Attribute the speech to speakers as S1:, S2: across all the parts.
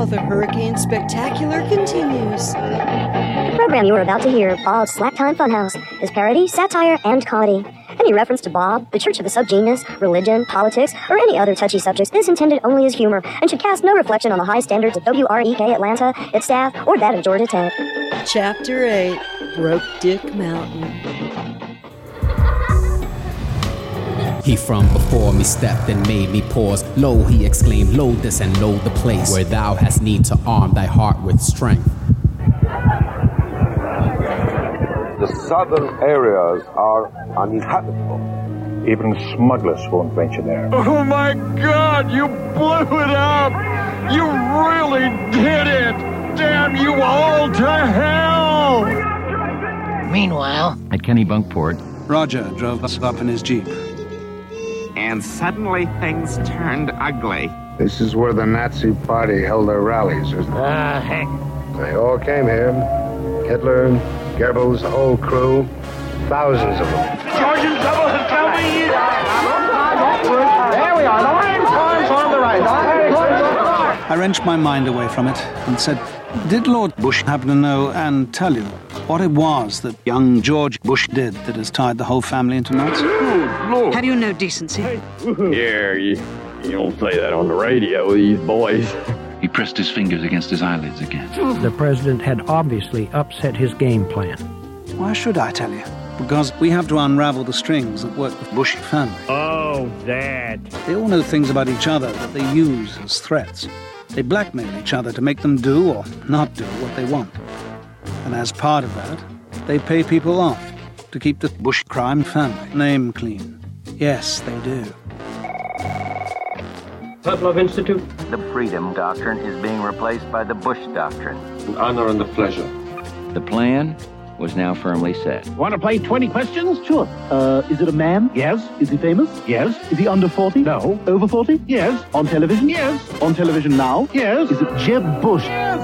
S1: now the Hurricane Spectacular continues.
S2: The program you are about to hear, Bob's Slack Time Funhouse, is parody, satire, and comedy. Any reference to Bob, the Church of the Subgenius, religion, politics, or any other touchy subjects is intended only as humor and should cast no reflection on the high standards of WREK Atlanta, its staff, or that of Georgia Tech.
S1: Chapter 8, Broke Dick Mountain.
S3: He from before me stepped and made me pause. Lo, he exclaimed, load this and load the place where thou hast need to arm thy heart with strength.
S4: The southern areas are uninhabitable.
S5: Even smugglers won't venture there.
S6: Oh my God, you blew it up! You really did it! Damn you all to hell!
S7: Meanwhile,
S8: at Kennebunkport,
S9: Roger drove us up in his Jeep.
S10: And suddenly things turned ugly.
S11: This is where the Nazi party held their rallies, isn't it?
S7: heck.
S11: They all came here. Hitler, Goebbels, the whole crew. Thousands of them.
S6: Sergeant Double has found me!
S12: There we are. The line time's on the right.
S9: I wrenched my mind away from it and said, did Lord Bush happen to know and tell you what it was that young George Bush did that has tied the whole family into knots?
S13: Have you no decency?
S14: Yeah, you don't say that on the radio, these boys.
S8: He pressed his fingers against his eyelids again.
S15: The president had obviously upset his game plan.
S9: Why should I tell you? Because we have to unravel the strings that work with Bush family.
S12: Oh, Dad.
S9: They all know things about each other that they use as threats. They blackmail each other to make them do or not do what they want. And as part of that, they pay people off to keep the Bush crime family name clean. Yes, they do.
S16: Pavlov Institute.
S17: The Freedom Doctrine is being replaced by the Bush Doctrine.
S4: The honor and the pleasure.
S8: The plan was now firmly set.
S12: Want to play 20 questions? Sure. Is it a man? Yes. Is he famous? Yes. Is he under 40? No. Over 40? Yes. On television? Yes. On television now? Yes. Is it Jeb Bush?
S16: Yes.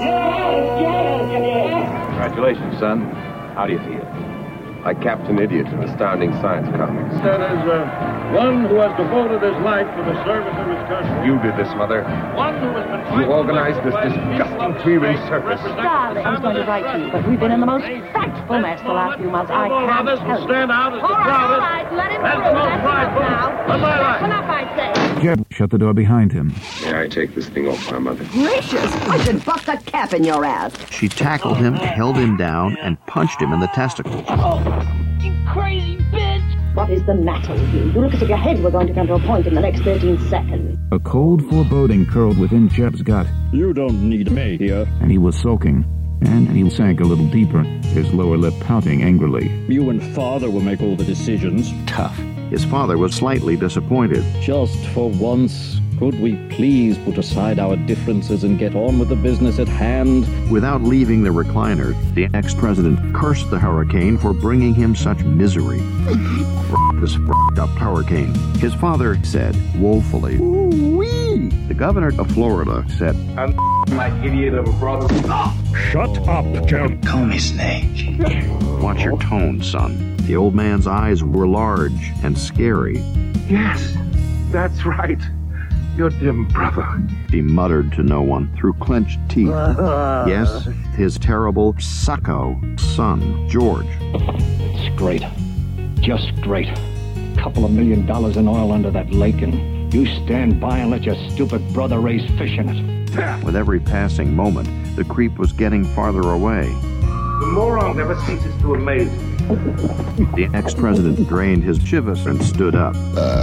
S16: Yes.
S14: Congratulations, son. How do you feel?
S4: Like Captain Idiot in Astounding Science comics.
S16: That is one who has devoted his life to the service of his country.
S4: You did this, Mother.
S16: One who has been
S4: You organized this disgusting clearing circus.
S18: Darling, I was going to write to you, but we've been in the most frightful mess the last few months. I can't
S16: this
S18: help
S16: will stand out as the proudest.
S18: All right, let him
S16: That's
S18: through.
S16: no
S18: That's
S16: pride,
S18: enough now.
S16: That's my life.
S18: Enough, I say.
S5: Jeb shut the door behind him.
S4: May I take this thing off my mother?
S19: Gracious, I should bust a cap in your ass.
S20: She tackled him, held him down, and punched him in the testicles.
S18: Oh, you crazy bitch! What is the matter with you? You look as if your head were going to come to a point in the next 13 seconds.
S5: A cold foreboding curled within Jeb's gut.
S14: You don't need me here.
S5: And he was sulking. And he sank a little deeper, his lower lip pouting angrily.
S14: You and Father will make all the decisions.
S20: Tough. His father was slightly disappointed.
S14: Just for once, could we please put aside our differences and get on with the business at hand?
S20: Without leaving the recliner, the ex-president cursed the hurricane for bringing him such misery. This up hurricane. His father said, woefully, ooh-wee. The governor of Florida said,
S4: And my idiot of a brother.
S5: Shut up, Jeb.
S8: Call me Snake.
S20: Watch your tone, son. The old man's eyes were large and scary.
S4: Yes, that's right. Your dim brother.
S20: He muttered to no one through clenched teeth. Yes, his terrible Sacco son, George.
S12: It's great. Just great. $2 million in oil under that lake, and you stand by and let your stupid brother raise fish in it.
S20: With every passing moment, the creep was getting farther away.
S4: The moron never ceases to amaze me.
S20: The ex-president drained his chivas and stood up.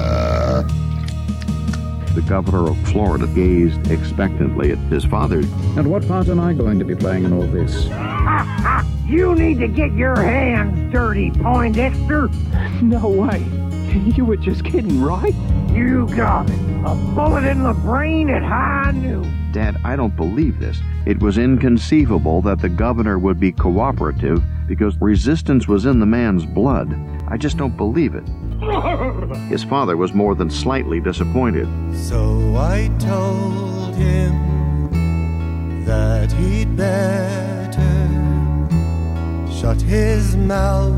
S20: The governor of Florida gazed expectantly at his father.
S5: And what part am I going to be playing in all this?
S12: You need to get your hands dirty, Poindexter.
S15: No way. You were just kidding, right?
S12: You got it. A bullet in the brain at high noon.
S20: Dad, I don't believe this. It was inconceivable that the governor would be cooperative because resistance was in the man's blood. I just don't believe it. His father was more than slightly disappointed.
S8: So I told him that he'd better shut his mouth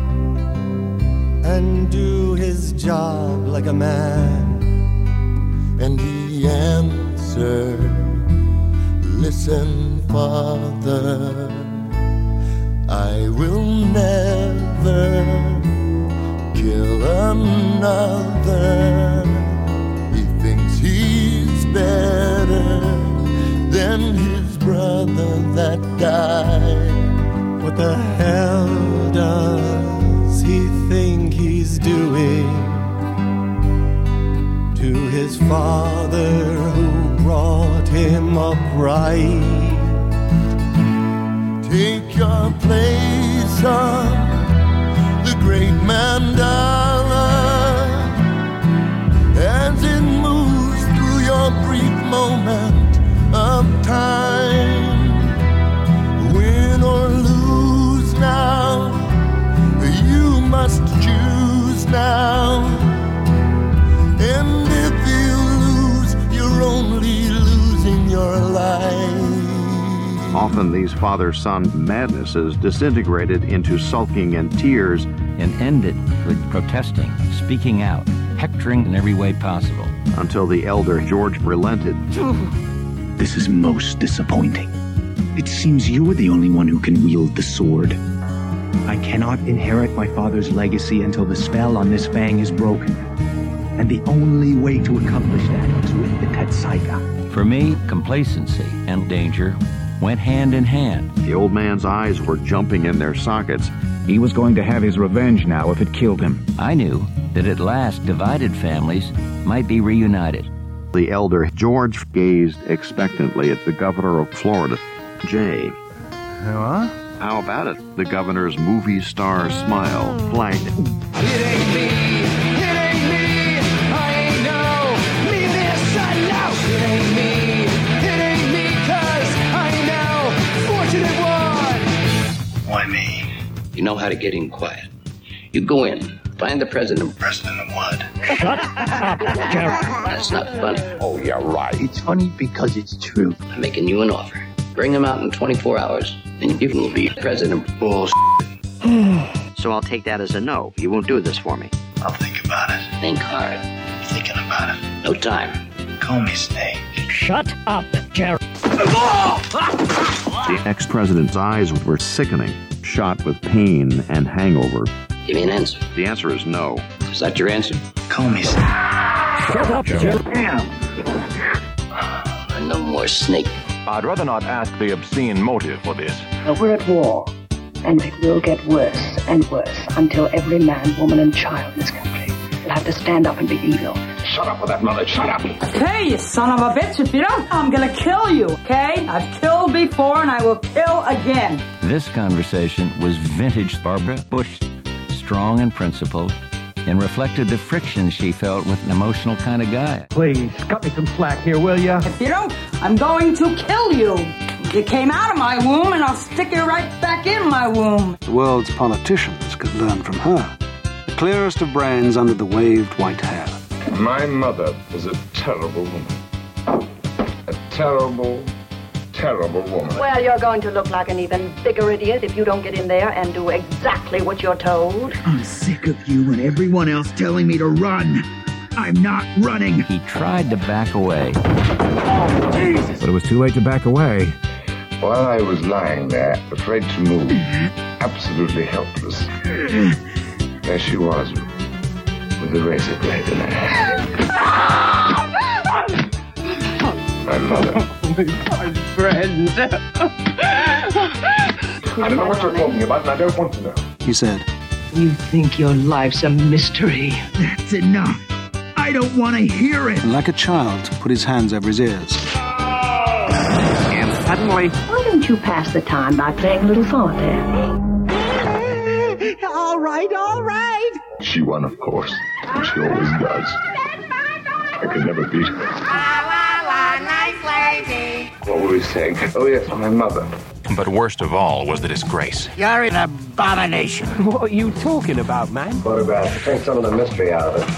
S8: and do his job like a man. And he answered Listen, Father, I will never kill another. He thinks he's better than his brother that died. What the hell does he think he's doing to his father who brought him up right? Take your place on the great mandala as it moves through your brief moment of time. Win or lose now, you must choose now. And if you lose, you're only losing your life.
S20: Often these father-son madnesses disintegrated into sulking and tears
S14: and ended with protesting, speaking out, hectoring in every way possible.
S20: Until the elder George relented.
S21: This is most disappointing. It seems you're the only one who can wield the sword. I cannot inherit my father's legacy until the spell on this fang is broken. And the only way to accomplish that is with the Tetsaiga.
S14: For me, complacency and danger went hand in hand.
S20: The old man's eyes were jumping in their sockets.
S5: He was going to have his revenge now if it killed him.
S14: I knew that at last divided families might be reunited.
S20: The elder George gazed expectantly at the governor of Florida, Jay.
S9: What?
S20: How about it? The governor's movie star smile flagged.
S6: It ain't me, it ain't me, I ain't no, me this I know. It ain't me, 'cause I ain't no fortunate one.
S22: Why me? You know how to get in quiet. You go in, find the president. President of what?
S12: Shut up, Jerry.
S22: That's not funny. Oh, yeah, right.
S21: It's funny because it's true.
S22: I'm making you an offer. Bring him out in 24 hours, and you will be president. Bullshit.
S23: So I'll take that as a no. You won't do this for me.
S22: I'll think about it. Think hard. You're thinking about it. No time. Call me Snake.
S12: Shut up, Jerry.
S20: The ex-president's eyes were sickening, shot with pain and hangover.
S22: Give me an answer.
S20: The answer is no.
S22: Is that your answer?
S21: Call me Snake.
S12: Shut up, Jerry.
S22: No more Snake.
S24: I'd rather not ask the obscene motive for this.
S18: We're at war, and it will get worse and worse until every man, woman, and child in this country will have to stand up and be evil.
S16: Shut up with that knowledge, shut up!
S13: Okay, you son of a bitch, if you don't, I'm gonna kill you, okay? I've killed before and I will kill again.
S14: This conversation was vintage Barbara Bush, strong and principled, and reflected the friction she felt with an emotional kind of guy.
S15: Please, cut me some slack here, will ya?
S13: If you don't, I'm going to kill you. You came out of my womb and I'll stick you right back in my womb.
S9: The world's politicians could learn from her. The clearest of brains under the waved white hair.
S16: My mother was a terrible woman. A terrible, terrible woman.
S18: Well, you're going to look like an even bigger idiot if you don't get in there and do exactly what you're told.
S21: I'm sick of you and everyone else telling me to run. I'm not running.
S14: He tried to back away.
S16: Oh, Jesus!
S5: But it was too late to back away.
S16: While I was lying there, afraid to move, absolutely helpless, there she was, with the razor blade in her hand. My mother.
S6: My friend.
S16: I don't know what you're talking about, and I don't want to know.
S9: He said,
S18: You think your life's a mystery.
S21: That's enough. I don't want to hear it.
S9: And like a child, put his hands over his ears.
S22: And suddenly...
S18: Why don't you pass the time by playing a little solitaire?
S6: All right, all right.
S16: She won, of course. She always does. I could never beat her.
S6: Nice lady.
S16: Always saying, oh yes, my mother.
S25: But worst of all was the disgrace.
S7: You're an abomination.
S26: What are you talking about, man?
S11: Photograph. Take some of the mystery out of it.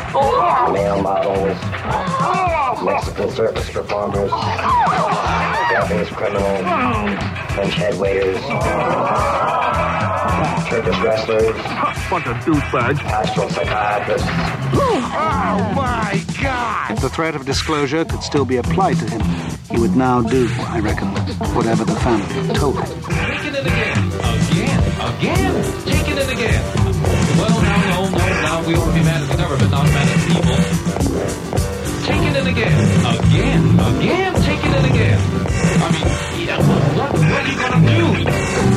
S11: Male models. Mexican circus performers. Japanese criminals, French head waiters, Turkish wrestlers,
S4: Bunch of douchebags.
S11: astral psychiatrists.
S4: Oh my God!
S9: If the threat of disclosure could still be applied to him, he would now do, I reckon, whatever the family told him.
S1: Taking it again. Taking it again. Well, now, we ought to be mad at the government, not mad at people. Taking it again. Taking it again. I mean, yeah, what are you gonna do?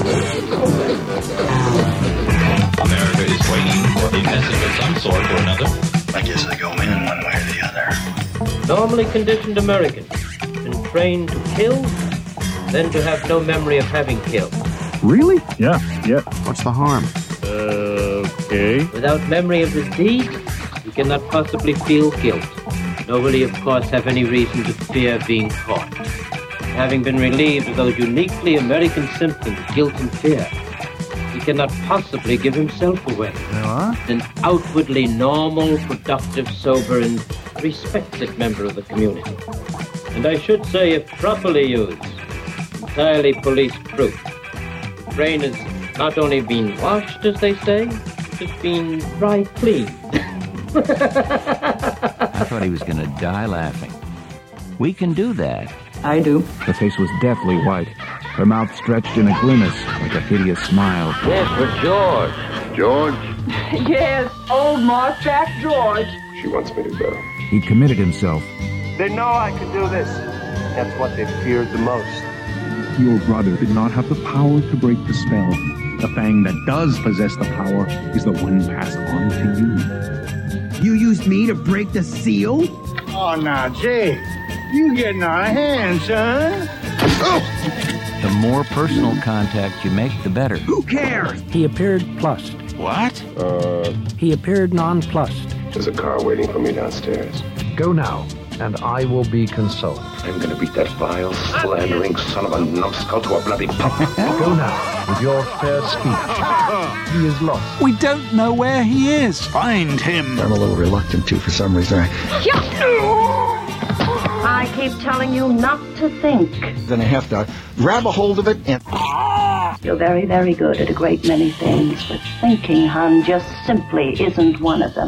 S1: America is waiting for a message of some sort or another.
S2: I guess I go in one way or the other.
S3: Normally conditioned Americans been trained to kill, then to have no memory of having killed.
S20: Really?
S5: Yeah.
S20: What's the harm?
S5: Okay.
S3: Without memory of his deed, he cannot possibly feel guilt, nor will he, of course, have any reason to fear being caught. Having been relieved of those uniquely American symptoms, guilt and fear, he cannot possibly give himself away. An outwardly normal, productive, sober, and respected member of the community. And I should say, if properly used, entirely police-proof. The brain has not only been washed, as they say, it's been dry cleaned.
S14: I thought he was going to die laughing. We can do that.
S13: I do.
S5: The face was deathly white. Her mouth stretched in a grimace, like a hideous smile.
S3: Yes, for George.
S11: George?
S13: Yes, old Mossback George.
S11: She wants me to go.
S5: He committed himself.
S10: They know I can do this. That's what they feared the most.
S21: Your brother did not have the power to break the spell. The Fang that does possess the power is the one passed on to you.
S7: You used me to break the seal?
S12: Oh, now, Jay, you getting out of hand, son.
S14: The more personal contact you make, the better.
S7: Who cares?
S15: He appeared plussed.
S4: What?
S15: He appeared nonplussed.
S11: There's a car waiting for me downstairs.
S17: Go now, and I will be consoled.
S11: I'm gonna beat that vile, slandering son of a numbskull to a bloody pulp.
S17: Go now, with your fair speech. He is lost.
S4: We don't know where he is. Find him.
S2: I'm a little reluctant to, for some reason.
S18: I keep telling you not to think.
S2: Then I have to grab a hold of it and...
S18: You're very, very good at a great many things, but thinking, hon, just simply isn't one of them.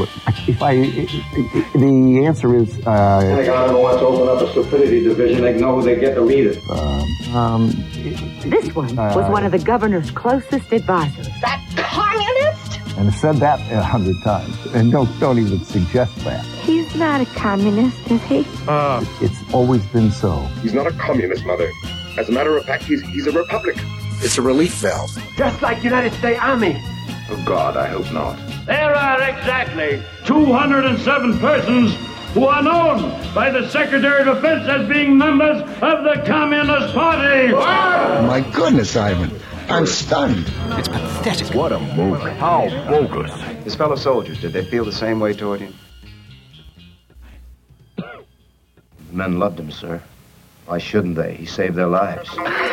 S19: The answer is,
S11: I don't want to open up a stupidity division. They know who they get to lead it.
S27: This one was one of the governor's closest advisors.
S18: That communist?
S19: and I've said that 100 times, and don't even suggest that.
S27: He's not a communist, is he?
S19: It's always been so.
S11: He's not a communist, Mother. As a matter of fact, he's a Republican.
S2: It's a relief valve.
S12: Just like United States Army.
S11: Oh, God, I hope not.
S12: There are exactly 207 persons who are known by the Secretary of Defense as being members of the Communist Party.
S2: My goodness, Ivan. I'm stunned.
S11: It's pathetic.
S2: What a move.
S11: How bogus. His fellow soldiers, did they feel the same way toward him? The men loved him, sir. Why shouldn't they? He saved their lives.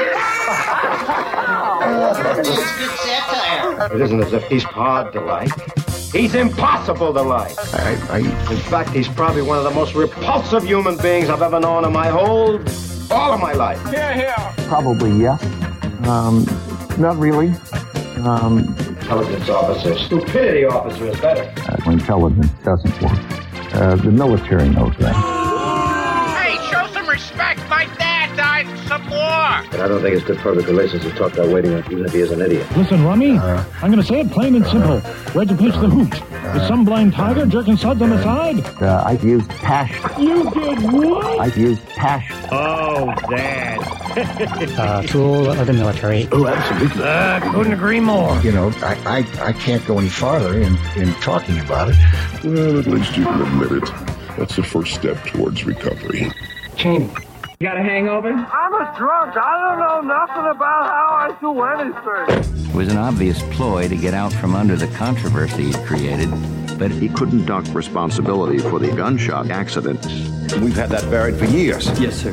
S11: It isn't as if he's hard to like. He's impossible to like. In fact, he's probably one of the most repulsive human beings I've ever known in all of my life.
S19: Probably yes. Not really.
S11: Intelligence officer. Stupidity officer is better.
S19: Intelligence doesn't work. The military knows that.
S7: Hey, show some respect. My dad died for some more.
S11: But I don't think it's good public relations to talk about waiting, even if he is an idiot.
S28: Listen, Rummy, I'm going to say it plain and simple. Where'd you pitch the hooch? Is some blind tiger jerking suds on the side?
S19: I've used passion.
S28: You did what?
S19: I've used passion.
S28: Oh, Dad.
S15: Tool of the military.
S2: Oh, absolutely.
S15: Couldn't agree more.
S2: You know, I can't go any farther in talking about it.
S29: Well, at least you can admit it. That's the first step towards recovery.
S12: Cheney.
S7: You got a hangover?
S12: I'm a drunk. I don't know nothing about how I do anything.
S14: It was an obvious ploy to get out from under the controversy he'd created, but
S20: he couldn't duck responsibility for the gunshot accident.
S2: We've had that buried for years.
S9: Yes, sir.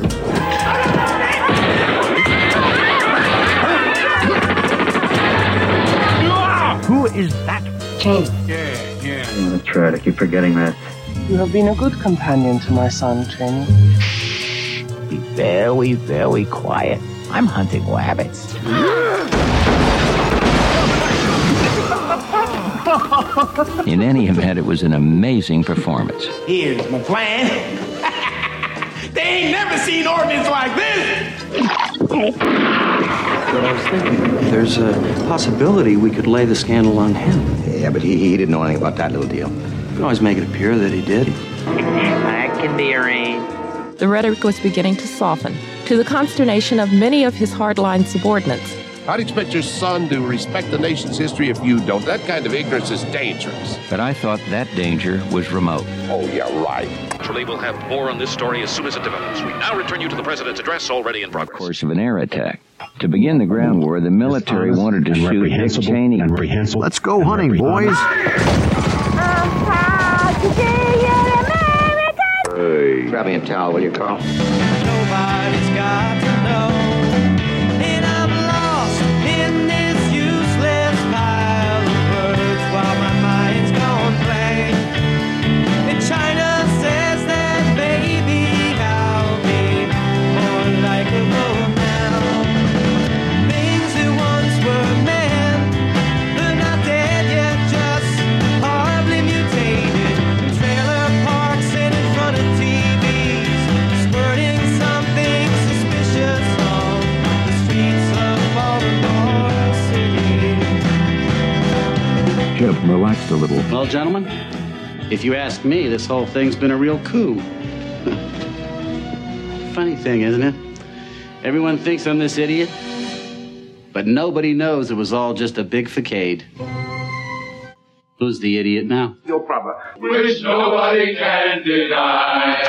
S15: Who is that?
S12: Cheney.
S9: Yeah.
S11: I'm gonna try to keep forgetting that.
S12: You have been a good companion to my son, Cheney.
S11: He
S1: very, very quiet. I'm hunting rabbits.
S14: In any event, it was an amazing performance.
S1: Here's my plan. They ain't never seen ordnance like this.
S6: What I was thinking, there's a possibility we could lay the scandal on him.
S11: Yeah, but he didn't know anything about that little deal.
S6: You can always make it appear that he did.
S1: That can be arranged.
S8: The rhetoric was beginning to soften, to the consternation of many of his hardline subordinates.
S16: I'd expect your son to respect the nation's history if you don't. That kind of ignorance is dangerous.
S14: But I thought that danger was remote.
S16: Oh, yeah, right.
S22: Naturally, we'll have more on this story as soon as it develops. We now return you to the president's address, already in progress.
S14: Course of an air attack. To begin the ground war, the military wanted to shoot Dick Cheney.
S20: Let's go hunting, boys.
S11: Hey. Grab me a towel, will you, Carl?
S1: Nobody's got to know. And I'm lost in this useless pile of words while my mind's gone blank. And China says that maybe I'll be more like a road now. Things that once were men, they're not dead yet, just horribly mutated. In trailer parks and in front of TVs, squirting something suspicious on the streets of Baltimore City.
S5: Jeb relaxed a little.
S23: Well, gentlemen, if you ask me, this whole thing's been a real coup. Funny thing, isn't it? Everyone thinks I'm this idiot, but nobody knows it was all just a big facade. Who's the idiot now?
S16: Your brother.
S7: Which nobody can deny.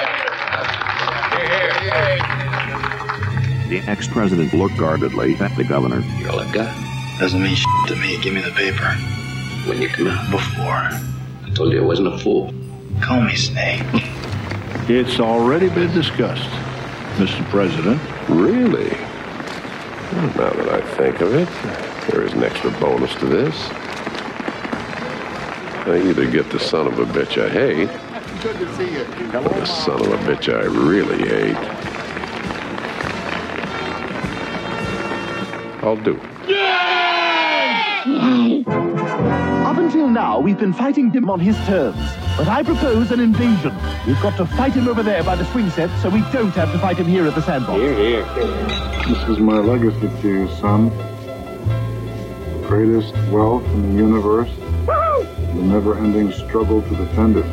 S20: The ex-president looked guardedly at the governor.
S16: You're a guy.
S24: Doesn't mean shit to me. Give me the paper.
S16: When you come out.
S24: Before.
S16: I told you I wasn't a fool.
S24: Call me Snake.
S17: It's already been discussed, Mr. President.
S16: Really? Well, now that I think of it, there is an extra bonus to this. I either get the son of a bitch I hate,
S24: Good to see you.
S16: or the son of a bitch I really hate. I'll do it.
S12: Up until now, we've been fighting him on his terms. But I propose an invasion. We've got to fight him over there by the swing set, so we don't have to fight him here at the sandbox.
S16: Here.
S25: This is my legacy to you, son. Greatest wealth in the universe. The never-ending struggle to defend it.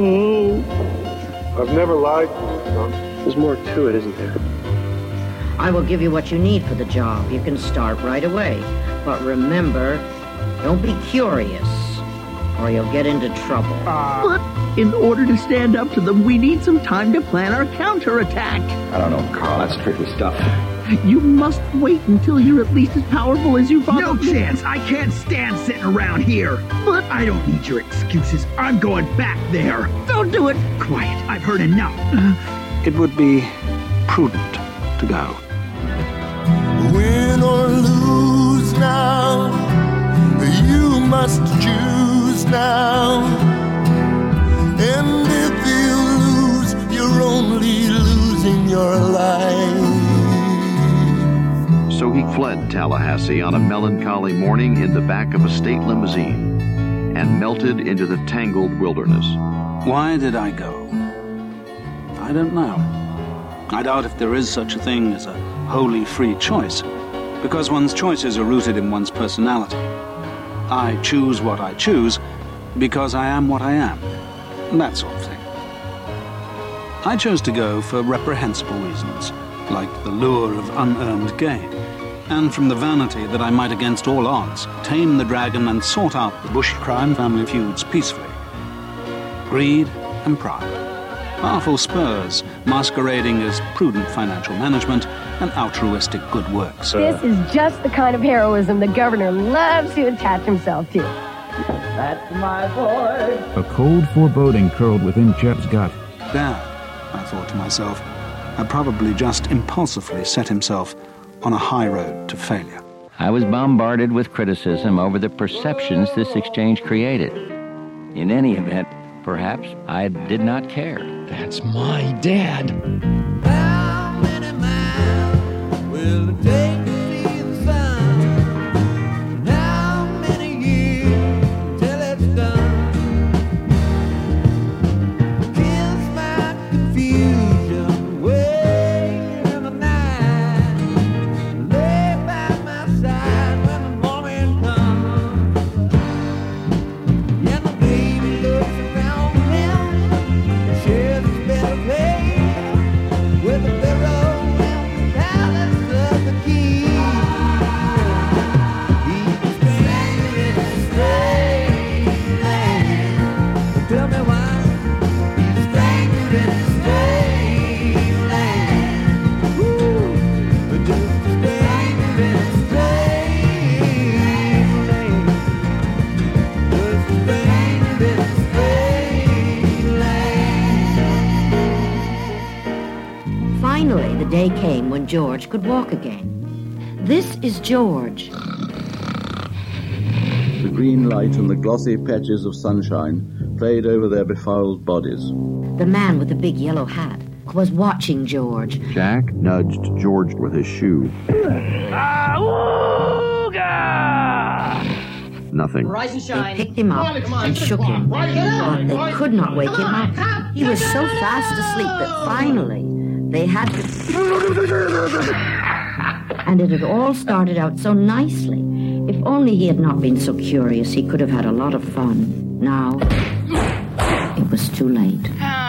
S25: I've never lied to you, son.
S10: There's more to it, isn't there?
S26: I will give you what you need for the job. You can start right away. But remember, don't be curious, or you'll get into trouble.
S30: But in order to stand up to them, we need some time to plan our counterattack.
S11: I don't know, Carl. That's tricky stuff.
S30: You must wait until you're at least as powerful as your father.
S31: No chance. I can't stand sitting around here.
S30: But
S31: I don't need your excuses. I'm going back there.
S30: Don't do it.
S31: Quiet. I've heard enough.
S9: It would be prudent to go.
S32: Win or lose now, you must choose now. And if you lose, you're only losing your life.
S20: So he fled Tallahassee on a melancholy morning in the back of a state limousine and melted into the tangled wilderness.
S9: Why did I go? I don't know. I doubt if there is such a thing as a wholly free choice, because one's choices are rooted in one's personality. I choose what I choose because I am what I am. That sort of thing. I chose to go for reprehensible reasons, like the lure of unearned gain, and from the vanity that I might against all odds tame the dragon and sort out the bush crime family feuds peacefully. Greed and pride. Powerful spurs masquerading as prudent financial management and altruistic good works.
S33: This is just the kind of heroism the governor loves to attach himself to.
S1: That's my boy.
S5: A cold foreboding curled within Jeb's gut.
S9: Dad, I thought to myself, had probably just impulsively set himself on a high road to failure.
S14: I was bombarded with criticism over the perceptions this exchange created. In any event, perhaps I did not care.
S34: That's my dad.
S1: How many
S26: Finally, the day came when George could walk again. This is George.
S2: The green light and the glossy patches of sunshine played over their befouled bodies.
S26: The man with the big yellow hat was watching George.
S20: Jack nudged George with his shoe. Nothing.
S26: Rise and shine. They picked him up and shook him, but they could not wake him up. He was so fast asleep that finally they had to... And it had all started out so nicely. If only he had not been so curious, he could have had a lot of fun. Now, it was too late.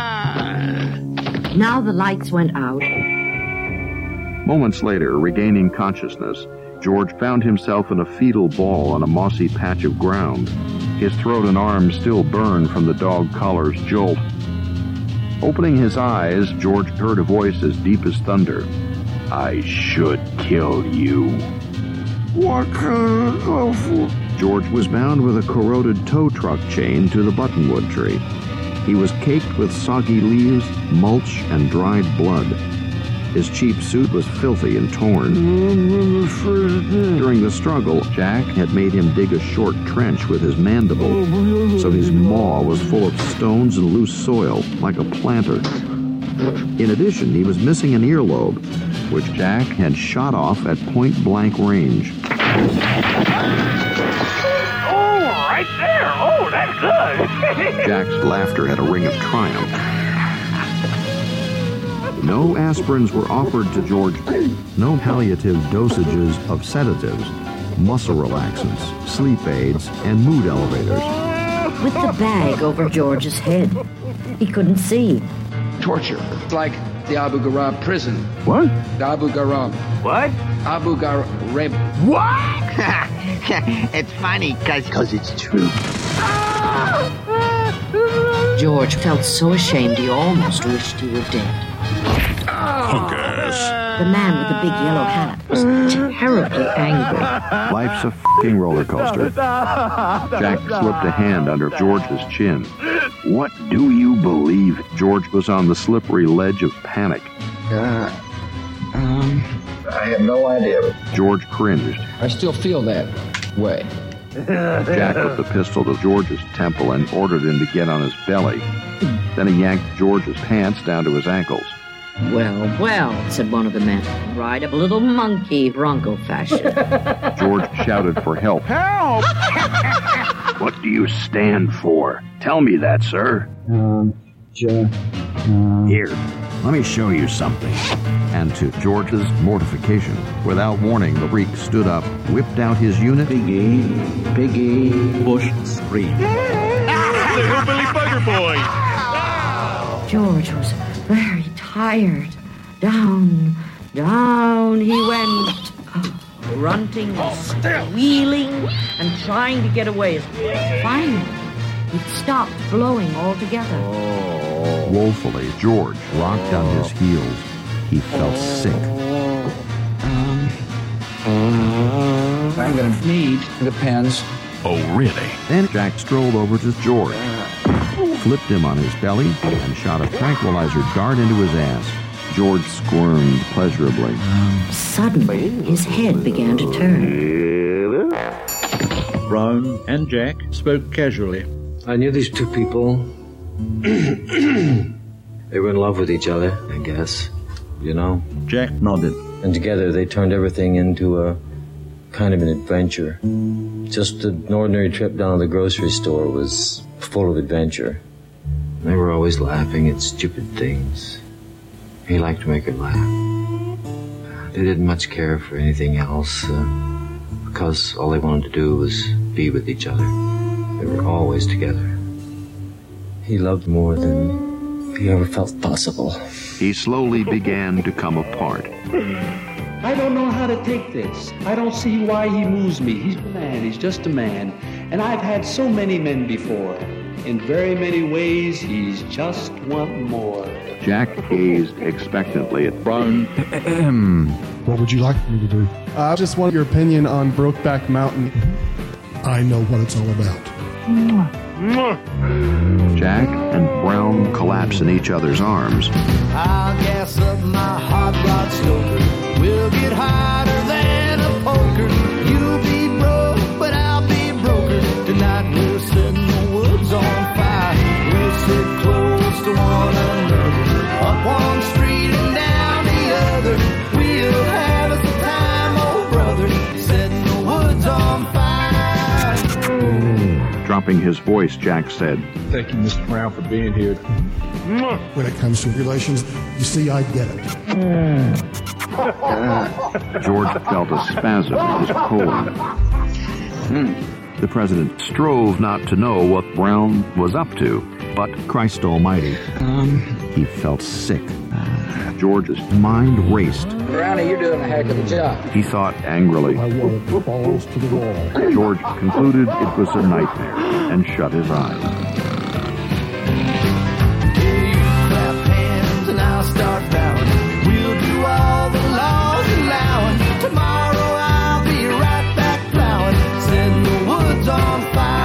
S26: Now the lights went out.
S20: Moments later, regaining consciousness, George found himself in a fetal ball on a mossy patch of ground. His throat and arms still burned from the dog collar's jolt. Opening his eyes, George heard a voice as deep as thunder. "I should kill you." What kind of awful... George was bound with a corroded tow truck chain to the buttonwood tree. He was caked with soggy leaves, mulch, and dried blood. His cheap suit was filthy and torn. During the struggle, Jack had made him dig a short trench with his mandible, so his maw was full of stones and loose soil, like a planter. In addition, he was missing an earlobe, which Jack had shot off at point-blank range.
S7: Oh, right there. Oh, that's good.
S20: Jack's laughter had a ring of triumph. No aspirins were offered to George. No palliative dosages of sedatives, muscle relaxants, sleep aids, and mood elevators.
S26: With the bag over George's head, he couldn't see.
S3: Torture. It's like the Abu Ghraib prison.
S20: What?
S3: The Abu Ghraib.
S7: What?
S3: Abu Ghraib.
S7: What? It's funny, because it's true.
S26: George felt so ashamed he almost wished he were dead.
S4: Hookers.
S26: The man with the big yellow hat was terribly angry.
S20: Life's a f***ing roller coaster. Jack slipped a hand under George's chin. What do you believe? George was on the slippery ledge of panic.
S2: I have no idea.
S20: George cringed.
S3: I still feel that way.
S20: Jack put the pistol to George's temple and ordered him to get on his belly. Then he yanked George's pants down to his ankles.
S26: Well, well, said one of the men. Ride a little monkey, Bronco fashion.
S20: George shouted for help.
S7: Help!
S20: What do you stand for? Tell me that, sir. Here, let me show you something. And to George's mortification, without warning, the freak stood up, whipped out his unit.
S2: Piggy, Bush, Street.
S7: The Hillbilly Bugger Boy!
S26: George was very tired. Down, down he went, grunting, squealing, and trying to get away. Finally, he stopped blowing altogether.
S20: Woefully, George rocked on his heels. He felt sick.
S3: I'm going to need the pens.
S4: Oh, really?
S20: Then Jack strolled over to George, flipped him on his belly, and shot a tranquilizer dart into his ass. George squirmed pleasurably.
S26: Suddenly, his head began to turn.
S17: Brown and Jack spoke casually.
S6: I knew these two people. They were in love with each other, I guess. You know?
S17: Jack nodded.
S6: And together they turned everything into a kind of an adventure. Just an ordinary trip down to the grocery store was full of adventure. They were always laughing at stupid things. He liked to make her laugh. They didn't much care for anything else, because all they wanted to do was be with each other. They were always together. He loved more than he ever felt possible.
S20: He slowly began to come apart.
S8: I don't know how to take this. I don't see why he moves me. He's a man. He's just a man. And I've had so many men before. In very many ways, he's just one more.
S20: Jack gazed expectantly at Brown.
S13: What would you like me to do? I just want your opinion on Brokeback Mountain. I know what it's all about.
S20: Jack and Brown collapse in each other's arms.
S32: I'll gas up my hot rod stoker. We'll get harder than a poker. You'll be broke, but I'll be broker. Tonight we'll set the woods on fire. We'll sit close to one another, up one street and down the other. We'll have us a time, old brother, setting the woods on fire.
S20: Dropping his voice, Jack said,
S17: Thank you, Mr. Brown, for being here.
S13: When it comes to relations, you see, I get it.
S20: George felt a spasm in his colon. The president strove not to know what Brown was up to, but Christ almighty, he felt sick. George's mind raced.
S3: Brownie, you're doing a heck of a job.
S20: He thought angrily.
S13: I wanted the balls to the wall.
S20: George concluded it was a nightmare and shut his eyes.
S32: Clap hands and I'll start bowing. We'll do all the laws allowing. Tomorrow I'll be right back plowing, setting the woods on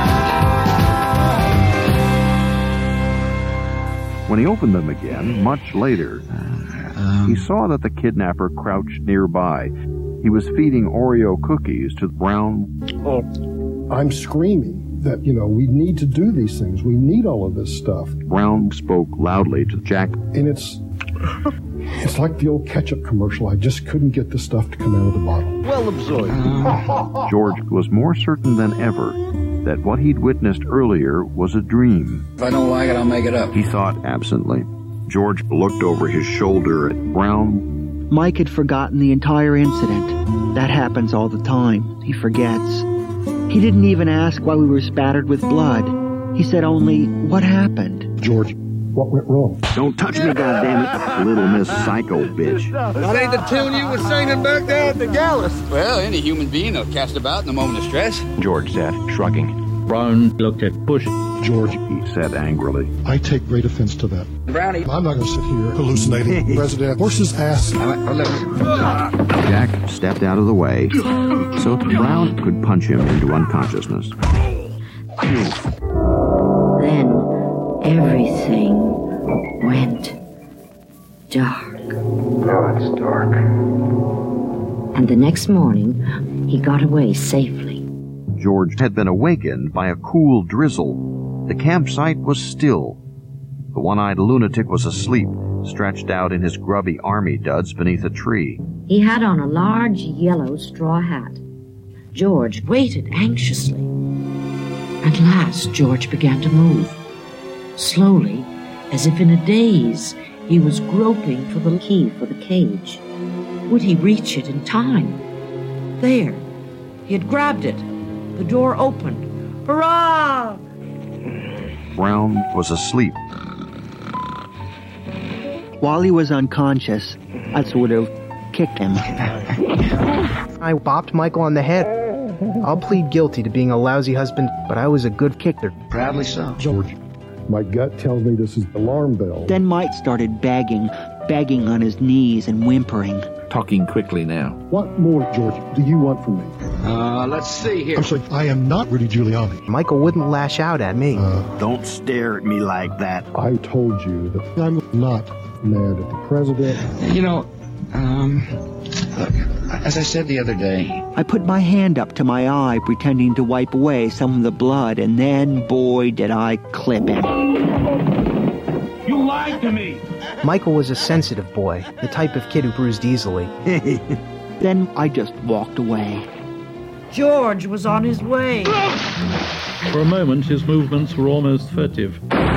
S32: fire.
S20: When he opened them again, much later, he saw that the kidnapper crouched nearby. He was feeding Oreo cookies to Brown.
S13: I'm screaming that, we need to do these things. We need all of this stuff.
S20: Brown spoke loudly to Jack.
S13: And it's like the old ketchup commercial. I just couldn't get the stuff to come out of the bottle.
S17: Well absorbed.
S20: George was more certain than ever that what he'd witnessed earlier was a dream.
S3: If I don't like it, I'll make it up.
S20: He thought absently. George looked over his shoulder at Brown.
S4: Mike had forgotten the entire incident. That happens all the time. He forgets. He didn't even ask why we were spattered with blood. He said only, what happened?
S13: George, what went wrong?
S20: Don't touch me, goddammit, little Miss Psycho bitch.
S17: That ain't the tune you was singing back there at the Gallus.
S12: Well, any human being will cast about in a moment of stress.
S14: George said, shrugging.
S5: Brown looked at Bush.
S13: George,
S20: he said angrily.
S13: I take great offense to that.
S3: Brownie.
S13: I'm not going to sit here hallucinating. President, horse's ass.
S20: Jack stepped out of the way so Brown could punch him into unconsciousness.
S26: Then everything went dark.
S11: Now it's dark.
S26: And the next morning, he got away safely.
S20: George had been awakened by a cool drizzle. The campsite was still. The one-eyed lunatic was asleep, stretched out in his grubby army duds beneath a tree.
S26: He had on a large yellow straw hat. George waited anxiously. At last, George began to move. Slowly, as if in a daze, he was groping for the key for the cage. Would he reach it in time? There. He had grabbed it. The door opened. Hurrah!
S20: Brown was asleep.
S4: While he was unconscious, I sort of kicked him.
S15: I bopped Michael on the head. I'll plead guilty to being a lousy husband, but I was a good kicker.
S3: Proudly so.
S13: George, my gut tells me this is the alarm bell.
S4: Then Mike started begging on his knees and whimpering.
S5: Talking quickly now.
S13: What more, George, do you want from me?
S3: Let's see here.
S13: I'm sorry, I am not Rudy Giuliani.
S15: Michael wouldn't lash out at me.
S20: Don't stare at me like that.
S13: I told you that I'm not mad at the president.
S3: Look, as I said the other day,
S4: I put my hand up to my eye, pretending to wipe away some of the blood, and then, boy, did I clip him.
S31: You lied to me!
S15: Michael was a sensitive boy, the type of kid who bruised easily.
S4: Then I just walked away.
S26: George was on his way.
S5: For a moment, his movements were almost furtive.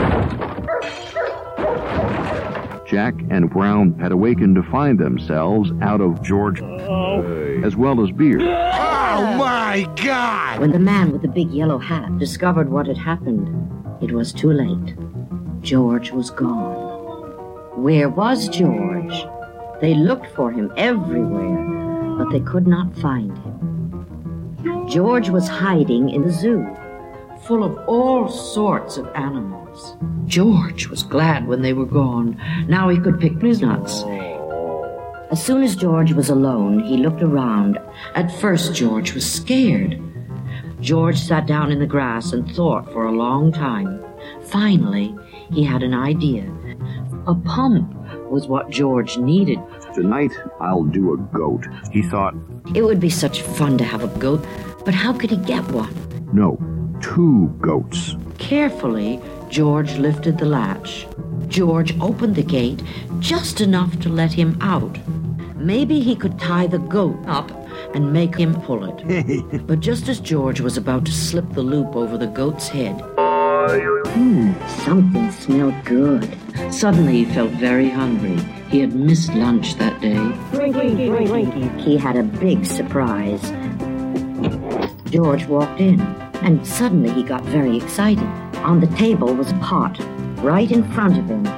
S20: Jack and Brown had awakened to find themselves out of George as well as beer.
S31: Oh, my God!
S26: When the man with the big yellow hat discovered what had happened, it was too late. George was gone. Where was George? They looked for him everywhere, but they could not find him. George was hiding in the zoo, full of all sorts of animals. George was glad when they were gone. Now he could pick his nuts. As soon as George was alone, he looked around. At first, George was scared. George sat down in the grass and thought for a long time. Finally, he had an idea. A pump was what George needed.
S20: Tonight, I'll do a goat. He thought,
S26: it would be such fun to have a goat, but how could he get one?
S20: no, 2 goats.
S26: Carefully, George lifted the latch. George opened the gate just enough to let him out. Maybe he could tie the goat up and make him pull it. But just as George was about to slip the loop over the goat's head, something smelled good. Suddenly he felt very hungry. He had missed lunch that day. He had a big surprise. George walked in, and suddenly he got very excited. On the table was a pot, right in front of him.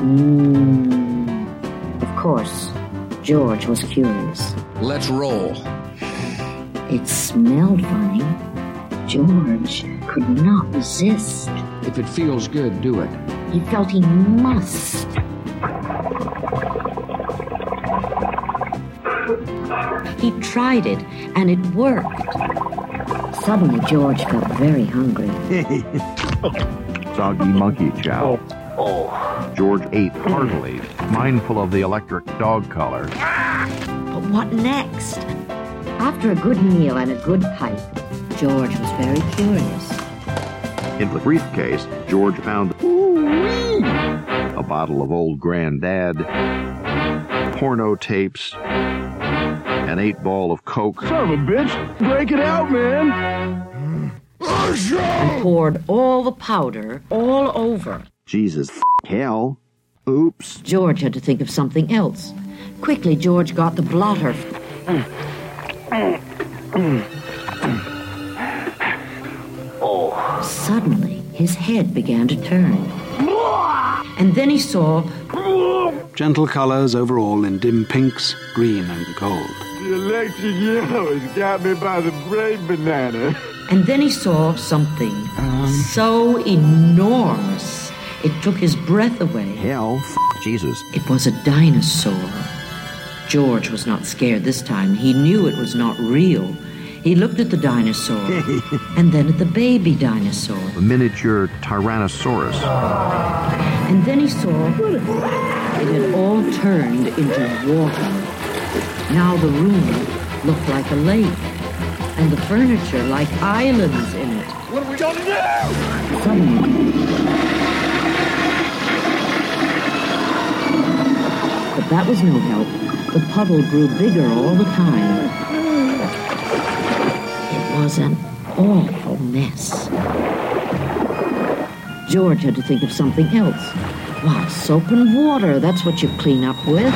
S26: Of course, George was curious.
S12: Let's roll.
S26: It smelled funny. George could not resist.
S3: If it feels good, do it.
S26: He felt he must. He tried it, and it worked. Suddenly, George felt very hungry.
S20: Soggy monkey chow. George ate heartily, mindful of the electric dog collar.
S26: But what next? After a good meal and a good pipe, George was very curious.
S20: In the briefcase, George found a bottle of Old Granddad, porno tapes, an 8-ball of Coke.
S31: Son of a bitch! Break it out, man!
S26: And poured all the powder all over.
S20: Jesus, hell. Oops.
S26: George had to think of something else. Quickly, George got the blotter. Suddenly, his head began to turn. And then he saw
S9: gentle colors overall in dim pinks, green, and gold.
S31: The electric yellow has got me by the brain banana.
S26: And then he saw something so enormous, it took his breath away.
S20: Hell, Jesus.
S26: It was a dinosaur. George was not scared this time. He knew it was not real. He looked at the dinosaur, and then at the baby dinosaur.
S20: A miniature Tyrannosaurus.
S26: And then he saw it had all turned into water. Now the room looked like a lake, and the furniture like islands in it.
S31: What are we gonna do?
S26: Suddenly, but that was no help. The puddle grew bigger all the time. It was an awful mess. George had to think of something else. Why, soap and water, that's what you clean up with.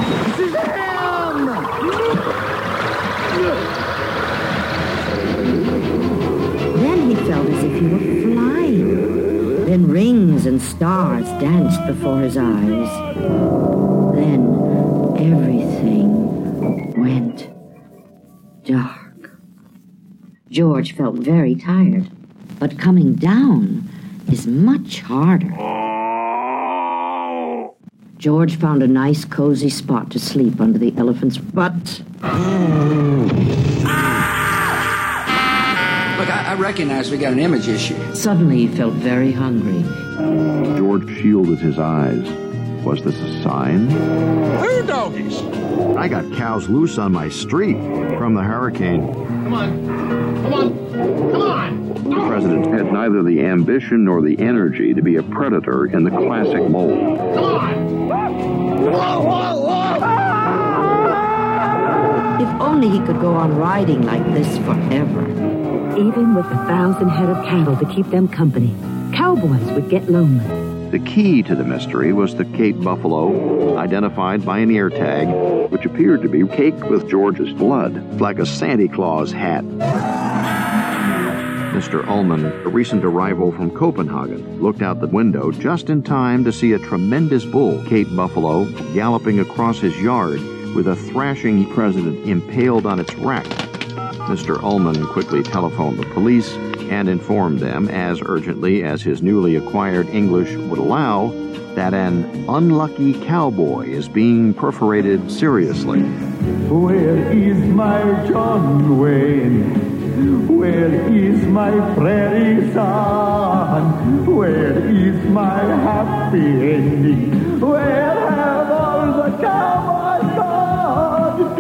S26: Then he felt as if he were flying. Then rings and stars danced before his eyes. Then everything went dark. George felt very tired, but coming down is much harder. George found a nice, cozy spot to sleep under the elephant's butt.
S12: Look, I recognize we got an image issue.
S26: Suddenly he felt very hungry.
S20: George shielded his eyes. Was this a sign?
S31: Who doggies?
S20: I got cows loose on my street from the hurricane.
S31: Come on. Come on. Come on.
S20: The president had neither the ambition nor the energy to be a predator in the classic mold.
S31: Come on. Whoa, whoa, whoa.
S26: If only he could go on riding like this forever.
S10: Even with 1,000 head of cattle to keep them company, cowboys would get lonely.
S20: The key to the mystery was the Cape buffalo, identified by an ear tag, which appeared to be caked with George's blood, like a Santa Claus hat. Mr. Ullman, a recent arrival from Copenhagen, looked out the window just in time to see a tremendous bull, Cape buffalo, galloping across his yard with a thrashing president impaled on its rack. Mr. Ullman quickly telephoned the police and informed them, as urgently as his newly acquired English would allow, that an unlucky cowboy is being perforated seriously.
S31: Where is my John Wayne? Where is my prairie son? Where is my happy ending? Where have all the cowboys gone?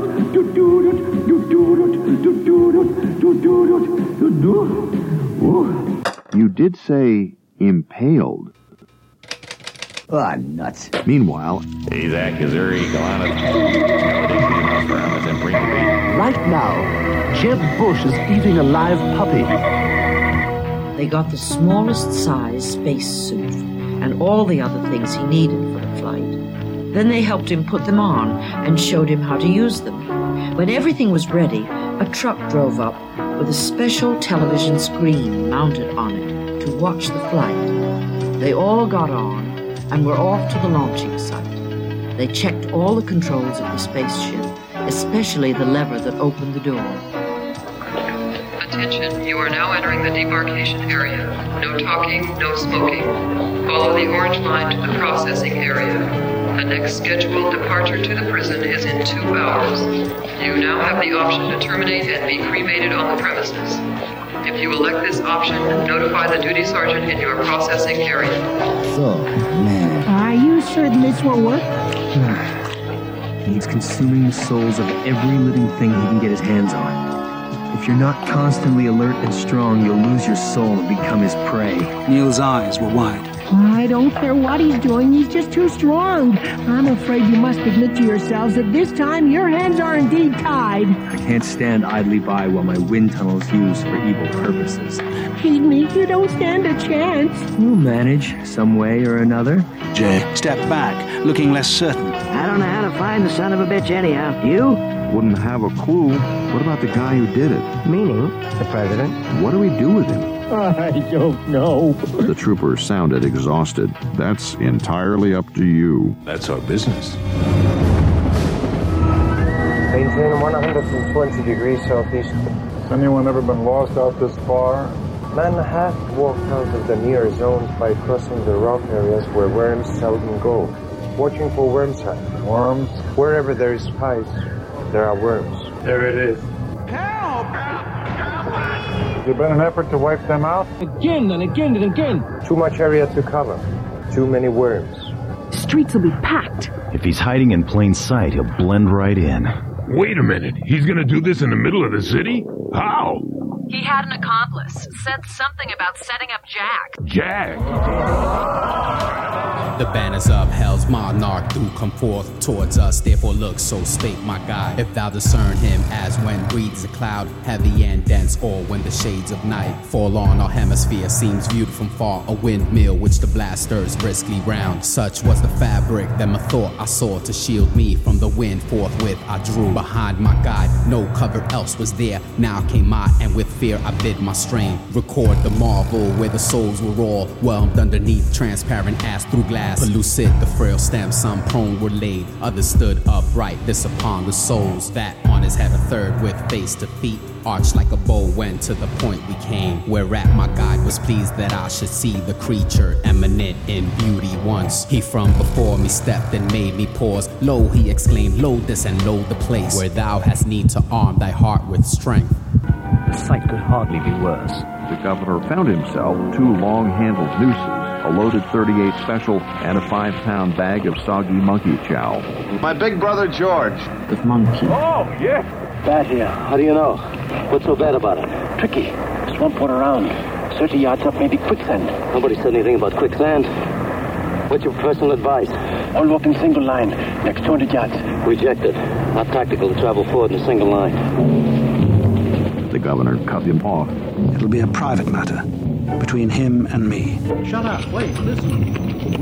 S20: You did say impaled.
S3: Ah, nuts.
S20: Meanwhile,
S5: Right
S32: now, Jeb Bush is eating a live puppy.
S26: They got the smallest size space suit and all the other things he needed for the flight. Then they helped him put them on and showed him how to use them. When everything was ready, a truck drove up with a special television screen mounted on it to watch the flight. They all got on and were off to the launching site. They checked all the controls of the spaceship, especially the lever that opened the door.
S16: Attention, you are now entering the debarkation area. No talking, no smoking. Follow the orange line to the processing area. The next scheduled departure to the prison is in 2 hours. You now have the option to terminate and be cremated on the premises. If you elect this option, notify the duty sergeant in your processing area.
S3: So, man.
S18: Are you certain this will work?
S19: He's consuming the souls of every living thing he can get his hands on. If you're not constantly alert and strong, you'll lose your soul and become his prey.
S9: Neil's eyes were wide.
S18: I don't care what he's doing, he's just too strong. I'm afraid you must admit to yourselves that this time your hands are indeed tied.
S19: I can't stand idly by while my wind tunnel is used for evil purposes.
S18: Heed me, you don't stand a chance.
S19: We'll manage, some way or another.
S9: Jay stepped back, looking less certain.
S4: I don't know how to find the son of a bitch anyhow. You?
S20: Wouldn't have a clue. What about the guy who did it?
S15: Meaning, the president?
S20: What do we do with him?
S31: I don't know.
S20: The trooper sounded exhausted. That's entirely up to you.
S17: That's our business.
S11: Maintain 120 degrees southeast.
S13: Has anyone ever been lost out this far?
S11: Man have walked out of the near zones by crossing the rough areas where worms seldom go. Watching for worm signs.
S13: Worms?
S11: Wherever there is ice, there are worms.
S31: There it is.
S13: Has there been an effort to wipe them out?
S18: Again and again and again.
S11: Too much area to cover. Too many worms.
S18: Streets will be packed.
S21: If he's hiding in plain sight, he'll blend right in.
S17: Wait a minute. He's gonna do this in the middle of the city? How?
S22: He had an accomplice. Said something about setting up Jack.
S17: Jack?
S23: The banners of hell's monarch do come forth towards us, therefore look, so spake my God. If thou discern him as when breathes a cloud, heavy and dense, or when the shades of night fall on our hemisphere, seems viewed from far, a windmill which the blast stirs briskly round. Such was the fabric that methought I saw to shield me from the wind. Forthwith I drew behind my guide, no cover else was there. Now came I, and with fear I bid my strain record the marvel where the souls were all whelmed underneath transparent ass through glass. Pellucid, the frail stem, some prone were laid, others stood upright. This upon the souls that on his head a third with face to feet arched like a bow. When to the point we came, whereat my guide was pleased that I should see the creature eminent in beauty. Once he from before me stepped and made me pause. Lo, he exclaimed, lo this and lo the place where thou hast need to arm thy heart with strength.
S19: The sight could hardly be worse.
S20: The governor found himself 2 long-handled nooses, a loaded .38 special, and a 5-pound bag of soggy monkey chow.
S11: My big brother George.
S4: The monkey.
S31: Oh, yeah.
S24: Bad here. How do you know? What's so bad about it?
S18: Tricky. Swamp water around. 30 yards up, maybe quicksand.
S24: Nobody said anything about quicksand. What's your personal advice?
S18: All walk in single line. Next 200 yards.
S24: Rejected. Not tactical to travel forward in a single line.
S20: The governor cut him off.
S9: It'll be a private matter between him and me.
S31: Shut up. Wait, listen.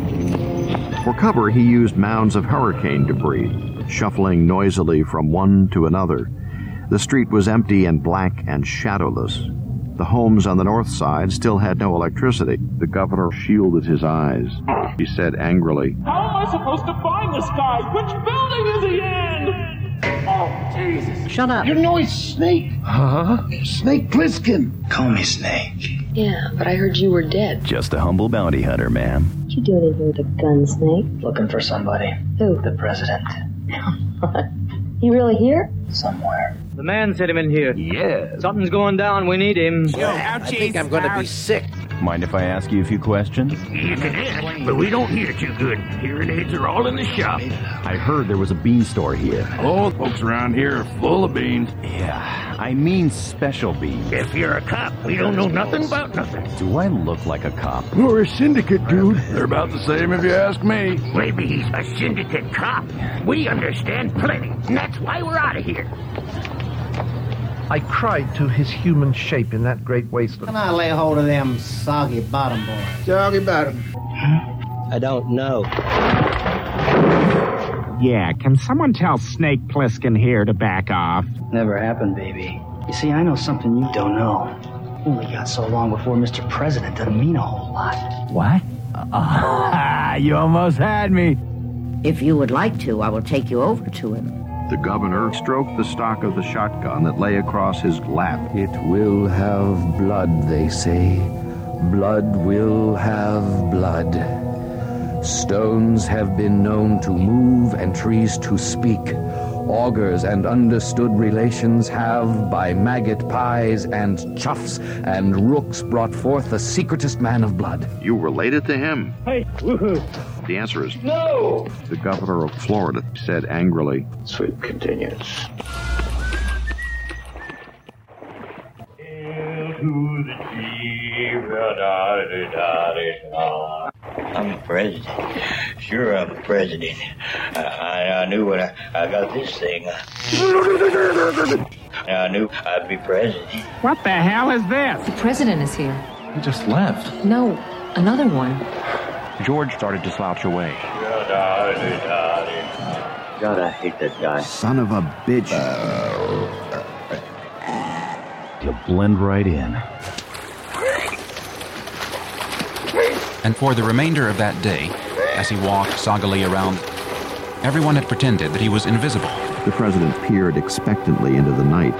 S20: For cover, he used mounds of hurricane debris, shuffling noisily from one to another. The street was empty and black and shadowless. The homes on the north side still had no electricity. The governor shielded his eyes. He said angrily,
S31: How am I supposed to find this guy? Which building is he in? Oh, Jesus.
S18: Shut up.
S31: You know he's Snake.
S19: Huh?
S31: Snake Plissken.
S19: Call me Snake.
S22: Yeah, but I heard you were dead.
S21: Just a humble bounty hunter, ma'am.
S10: What you doing in here with a gun, Snake?
S19: Looking for somebody.
S10: Who?
S19: The president.
S10: You really here?
S19: Somewhere.
S1: The man sent him in here.
S17: Yeah.
S1: Something's going down. We need him.
S17: I think I'm going to be sick.
S21: Mind if I ask you a few questions?
S17: You can ask, but we don't hear too good. Hearing aids are all in the shop.
S21: I heard there was a bean store here.
S2: Oh, folks around here are full of beans.
S21: Yeah, I mean special beans.
S17: If you're a cop, we don't know nothing about nothing.
S21: Do I look like a cop?
S2: We're a syndicate, dude. They're about the same if you ask me.
S17: Maybe he's a syndicate cop. We understand plenty, and that's why we're out of here.
S6: I cried to his human shape in that great wasteland.
S7: Can I lay hold of them soggy bottom boys?
S6: Soggy bottom.
S7: I don't know.
S8: Yeah, can someone tell Snake Plissken here to back off?
S12: Never happened, baby. You see, I know something you don't know. Only got so long before Mr. President doesn't mean a whole lot.
S21: What? You almost had me.
S26: If you would like to, I will take you over to him.
S20: The governor stroked the stock of the shotgun that lay across his lap.
S14: It will have blood, they say. Blood will have blood. Stones have been known to move and trees to speak. Augurs and understood relations have, by maggot pies and chuffs and rooks, brought forth the secretest man of blood.
S20: You related to him?
S31: Hey, woohoo!
S20: The answer is
S31: no!
S20: The governor of Florida said angrily.
S14: Sweep continues.
S25: I'm a president. Sure, I'm a president. I knew when I got this thing. I knew I'd be president.
S8: What the hell is this?
S27: The president is here.
S21: He just left.
S27: No, another one.
S21: George started to slouch away.
S25: God, I hate that guy.
S20: Son of a bitch.
S21: You'll blend right in.
S28: And for the remainder of that day, as he walked soggily around, everyone had pretended that he was invisible.
S20: The president peered expectantly into the night.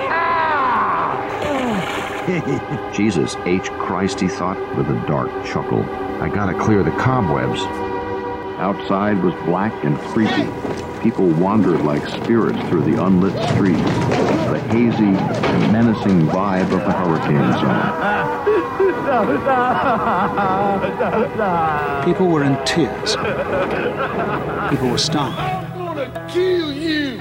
S20: Jesus H. Christ, he thought, with a dark chuckle. I gotta clear the cobwebs. Outside was black and creepy. People wandered like spirits through the unlit streets. The hazy and menacing vibe of the hurricane zone.
S9: People were in tears. People were starving.
S31: I'm gonna kill you!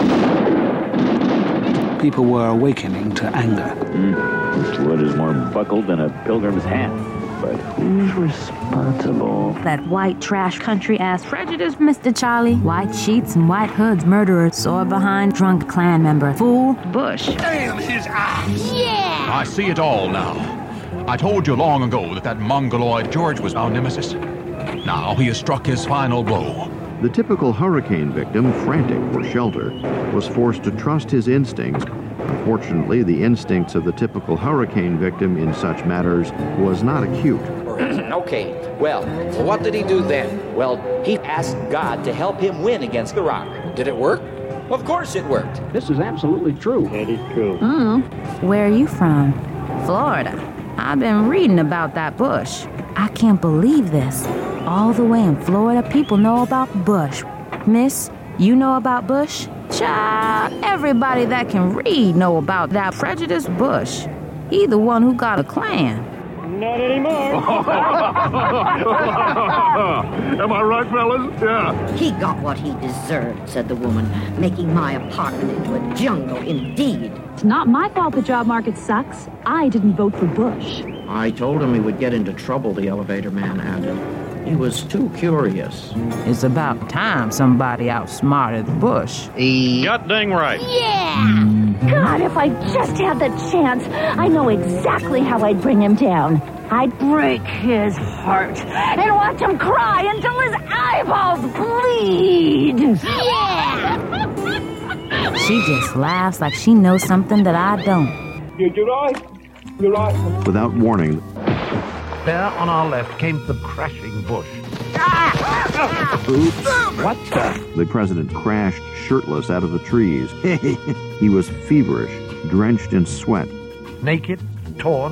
S9: People were awakening to anger.
S21: This wood is more buckled than a pilgrim's hat. But who's responsible?
S22: That white trash country ass prejudice, Mr. Charlie. White sheets and white hoods, murderer, sword behind, drunk Klan member, fool, Bush.
S31: Damn his eyes!
S22: Yeah!
S29: I see it all now. I told you long ago that mongoloid George was our nemesis. Now he has struck his final blow.
S20: The typical hurricane victim, frantic for shelter, was forced to trust his instincts. Unfortunately, the instincts of the typical hurricane victim in such matters was not acute.
S30: Okay, well, what did he do then? Well, he asked God to help him win against the rock. Did it work? Of course it worked.
S3: This is absolutely true.
S30: That is true.
S22: Where are you from? Florida. I've been reading about that Bush. I can't believe this. All the way in Florida, people know about Bush. Miss, you know about Bush? Child, everybody that can read know about that prejudiced Bush. He the one who got a Klan.
S31: Not anymore.
S2: Am I right, fellas? Yeah.
S26: He got what he deserved, said the woman, making my apartment into a jungle indeed.
S33: It's not my fault the job market sucks. I didn't vote for Bush.
S14: I told him he would get into trouble, the elevator man added. He was too curious.
S29: It's about time somebody outsmarted Bush.
S2: God dang right.
S33: Yeah! God, if I just had the chance, I know exactly how I'd bring him down. I'd break his heart and watch him cry until his eyeballs bleed. Yeah!
S22: She just laughs like she knows something that I don't.
S31: You're right. You're right.
S20: Without warning,
S6: There on our left came the crashing Bush.
S20: oops, what the president crashed shirtless out of the trees. He was feverish, drenched in sweat.
S6: Naked, torn.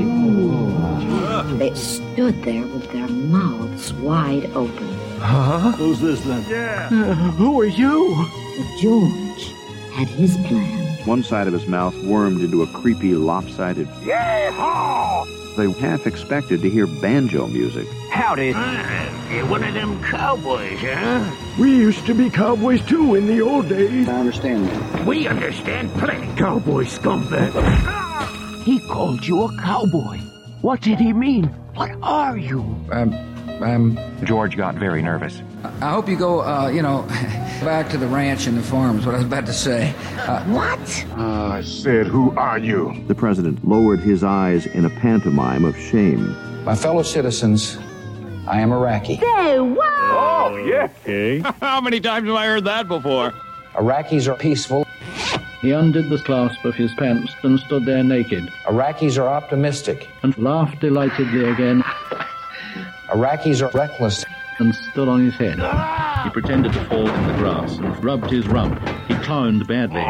S26: They stood there with their mouths wide open.
S2: Huh? Who's this then?
S6: Yeah. Who are you?
S26: But George had his plan.
S20: One side of his mouth wormed into a creepy, lopsided...
S17: Yeehaw!
S20: They half expected to hear banjo music.
S17: Howdy. You're one of them cowboys, huh?
S2: We used to be cowboys too in the old days.
S3: I understand that.
S17: We understand plenty.
S2: Cowboy scumbag.
S17: He called you a cowboy. What did he mean? What are you?
S28: George got very nervous.
S3: I hope you go, back to the ranch and the farm is what I was about to say.
S17: What?
S2: I said, who are you?
S20: The president lowered his eyes in a pantomime of shame.
S3: My fellow citizens, I am Iraqi.
S33: Say what?
S2: Oh, yeah.
S29: Okay. How many times have I heard that before?
S3: Iraqis are peaceful.
S1: He undid the clasp of his pants and stood there naked.
S3: Iraqis are optimistic.
S1: And laughed delightedly again.
S3: Iraqis are reckless.
S1: And stood on his head. He pretended to fall in the grass and rubbed his rump. He clowned badly.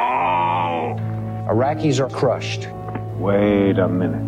S3: Iraqis are crushed.
S4: Wait a minute.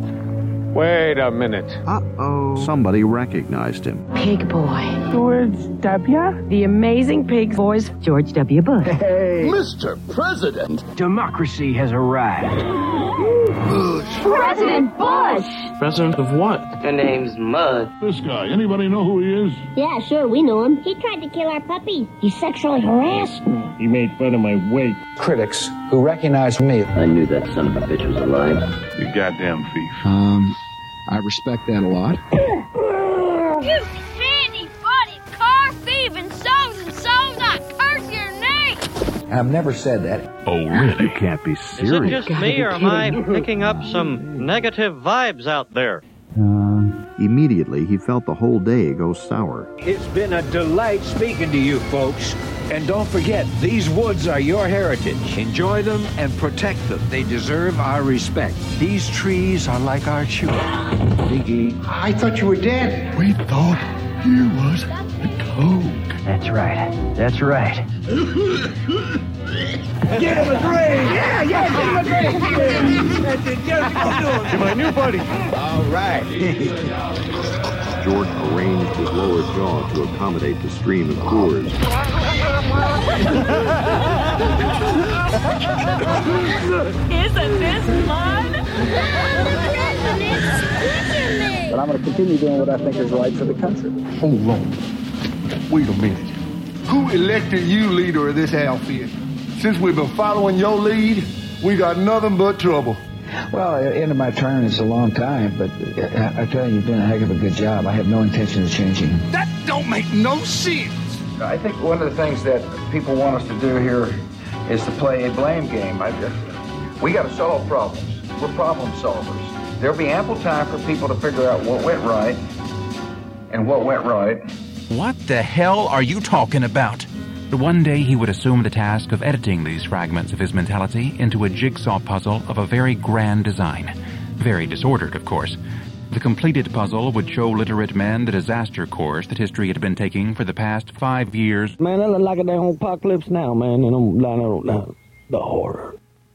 S20: Uh-oh. Somebody recognized him.
S33: Pig boy.
S31: George W.
S33: The amazing pig voice, George W. Bush.
S2: Hey. Mr. President.
S31: Democracy has arrived.
S33: President Bush!
S31: President of what?
S5: The name's Mud.
S2: This guy, anybody know who he is?
S33: Yeah, sure, we know him. He tried to kill our puppies. He sexually harassed me.
S4: He made fun of my weight.
S3: Critics who recognize me.
S5: I knew that son of a bitch was alive.
S2: You goddamn thief.
S3: I respect that a lot.
S33: You sandy body, car thieving, souls and souls, I curse your name!
S3: I've never said that.
S20: Oh, really? You can't be serious.
S10: Is it just me, or am I picking up some negative vibes out there?
S20: Immediately, he felt the whole day go sour.
S4: It's been a delight speaking to you folks. And don't forget, these woods are your heritage. Enjoy them and protect them. They deserve our respect. These trees are like our children. Biggie.
S7: I thought you were dead.
S2: We thought you was a toad.
S31: That's right.
S4: Get him a drink!
S31: Yeah, get him a drink!
S4: That's it, just do it.
S2: To my new buddy.
S4: All right.
S20: George arranged his lower jaw to accommodate the stream of Coors.
S33: Isn't this fun?
S3: But I'm going to continue doing what I think is right for the country.
S2: Hold on. Wait a minute. Who elected you leader of this outfit? Since we've been following your lead, we got nothing but trouble.
S3: Well, end of my term is a long time, but I tell you, you've done a heck of a good job. I have no intention of changing.
S2: That don't make no sense.
S3: I think one of the things that people want us to do here is to play a blame game. We got to solve problems. We're problem solvers. There'll be ample time for people to figure out what went right and what went right.
S28: What the hell are you talking about? One day he would assume the task of editing these fragments of his mentality into a jigsaw puzzle of a very grand design. Very disordered, of course. The completed puzzle would show literate men the disaster course that history had been taking for the past 5 years.
S11: Man, that look like a damn apocalypse now, man. And I'm the horror.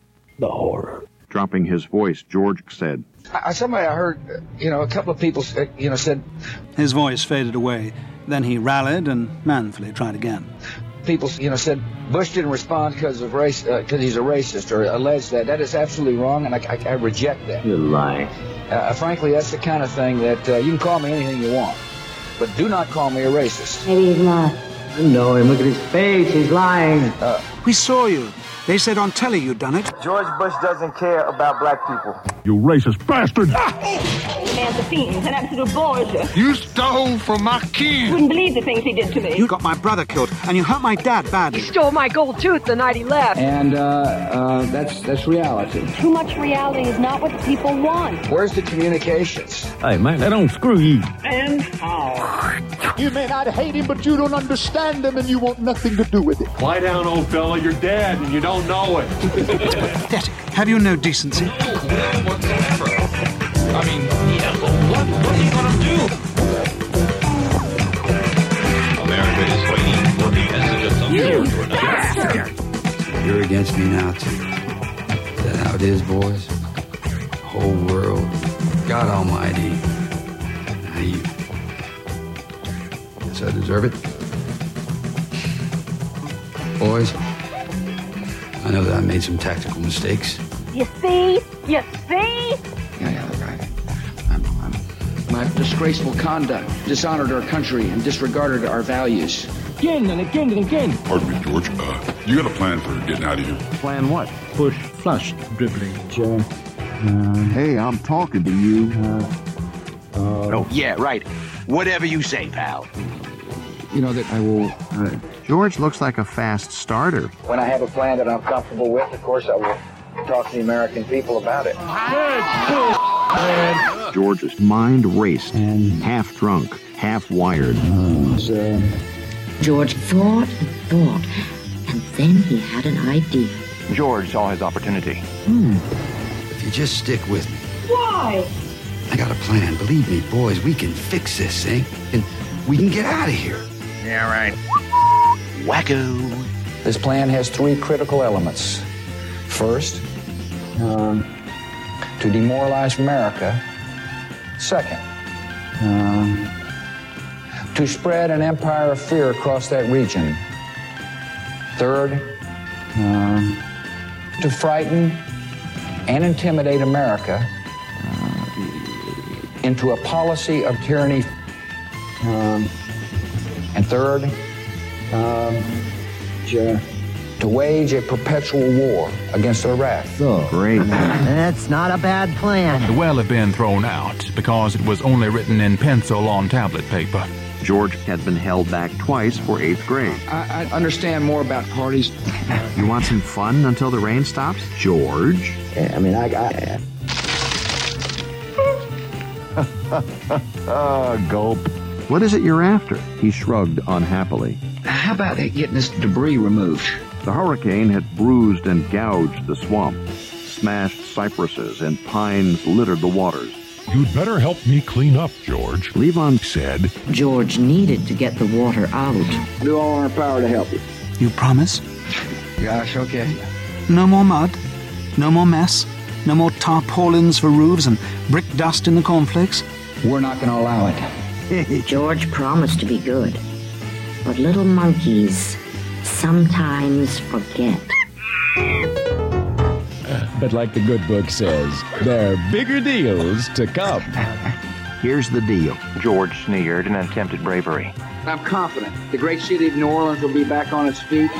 S20: Dropping his voice, George said,
S3: Somebody I heard, a couple of people, said...
S9: His voice faded away. Then he rallied and manfully tried again.
S3: People, said Bush didn't respond because of race, because he's a racist, or alleged that. That is absolutely wrong, and I reject that.
S5: You're lying.
S3: Frankly, that's the kind of thing that you can call me anything you want, but do not call me a racist.
S33: Maybe he's not.
S7: I know him. Look at his face. He's lying.
S9: We saw you. They said on telly you'd done it.
S4: George Bush doesn't care about black people.
S2: You racist bastard!
S33: The man's a fiend, an absolute bullshit.
S2: You stole from my kin!
S33: Wouldn't believe the things he did to me.
S9: You got my brother killed, and you hurt my dad badly.
S33: He stole my gold tooth the night he left.
S3: And that's reality.
S33: Too much reality is not what the people want.
S3: Where's the communications?
S4: Hey, man, that don't screw you.
S33: And how?
S2: You may not hate him, but you don't understand him, and you want nothing to do with it.
S4: Lie down, old fella. You're dead, and you don't know it.
S9: Pathetic. Have you no decency?
S28: Whatsoever. I mean, yeah, what are you going to do?
S13: America is waiting for the message of some sort or another.
S3: You're against me now, too. Is that how it is, boys? The whole world, God Almighty. Now you. Guess I deserve it. Boys,
S8: I know that I made some tactical mistakes.
S33: You see? You see?
S3: Yeah, right. My disgraceful conduct dishonored our country and disregarded our values.
S31: Again and again and again.
S12: Pardon me, George. You got a plan for getting out of here?
S6: Plan what? Push, flush, dribbling.
S20: Hey, I'm talking to you.
S15: Oh, yeah, right. Whatever you say, pal.
S3: You know that I will...
S20: George looks like a fast starter.
S3: When I have a plan that I'm comfortable with, of course I will talk to the American people about it.
S20: George's mind raced, half drunk, half wired.
S26: George thought and thought, and then he had an idea.
S28: George saw his opportunity.
S8: If you just stick with me.
S33: Why?
S8: I got a plan. Believe me, boys, we can fix this thing, and we can get out of here.
S15: Yeah, right. Wacko.
S3: This plan has 3 critical elements. First, to demoralize America. Second, to spread an empire of fear across that region. Third, to frighten and intimidate America into a policy of tyranny. And third, to wage a perpetual war against Iraq.
S20: Great.
S7: That's not a bad plan.
S28: The well had been thrown out because it was only written in pencil on tablet paper.
S20: George had been held back twice for 8th grade.
S3: I understand more about parties.
S20: You want some fun until the rain stops? George?
S7: Yeah, I mean,
S20: Gulp. What is it you're after? He shrugged unhappily.
S3: How about getting this debris removed?
S20: The hurricane had bruised and gouged the swamp. Smashed cypresses and pines littered the waters.
S12: You'd better help me clean up, George,
S20: Levon said.
S26: George needed to get the water out.
S3: Do all in our power to help you.
S9: You promise?
S3: Gosh, okay.
S9: No more mud? No more mess? No more tarpaulins for roofs and brick dust in the cornflakes?
S3: We're not going to allow it.
S26: George promised to be good. But little monkeys sometimes forget.
S16: But like the good book says, there are bigger deals to come.
S20: Here's the deal.
S28: George sneered in an attempt at bravery.
S3: I'm confident the great city of New Orleans will be back on its feet.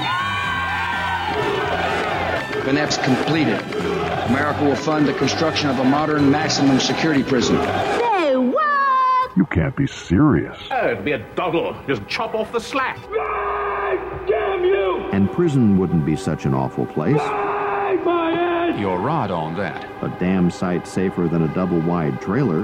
S3: When that's completed, America will fund the construction of a modern maximum security prison.
S33: Say what?
S12: You can't be serious.
S31: It'd be a doddle. Just chop off the slack. Damn you!
S20: And prison wouldn't be such an awful place.
S31: My head!
S28: You're right on that.
S20: A damn sight safer than a double-wide trailer.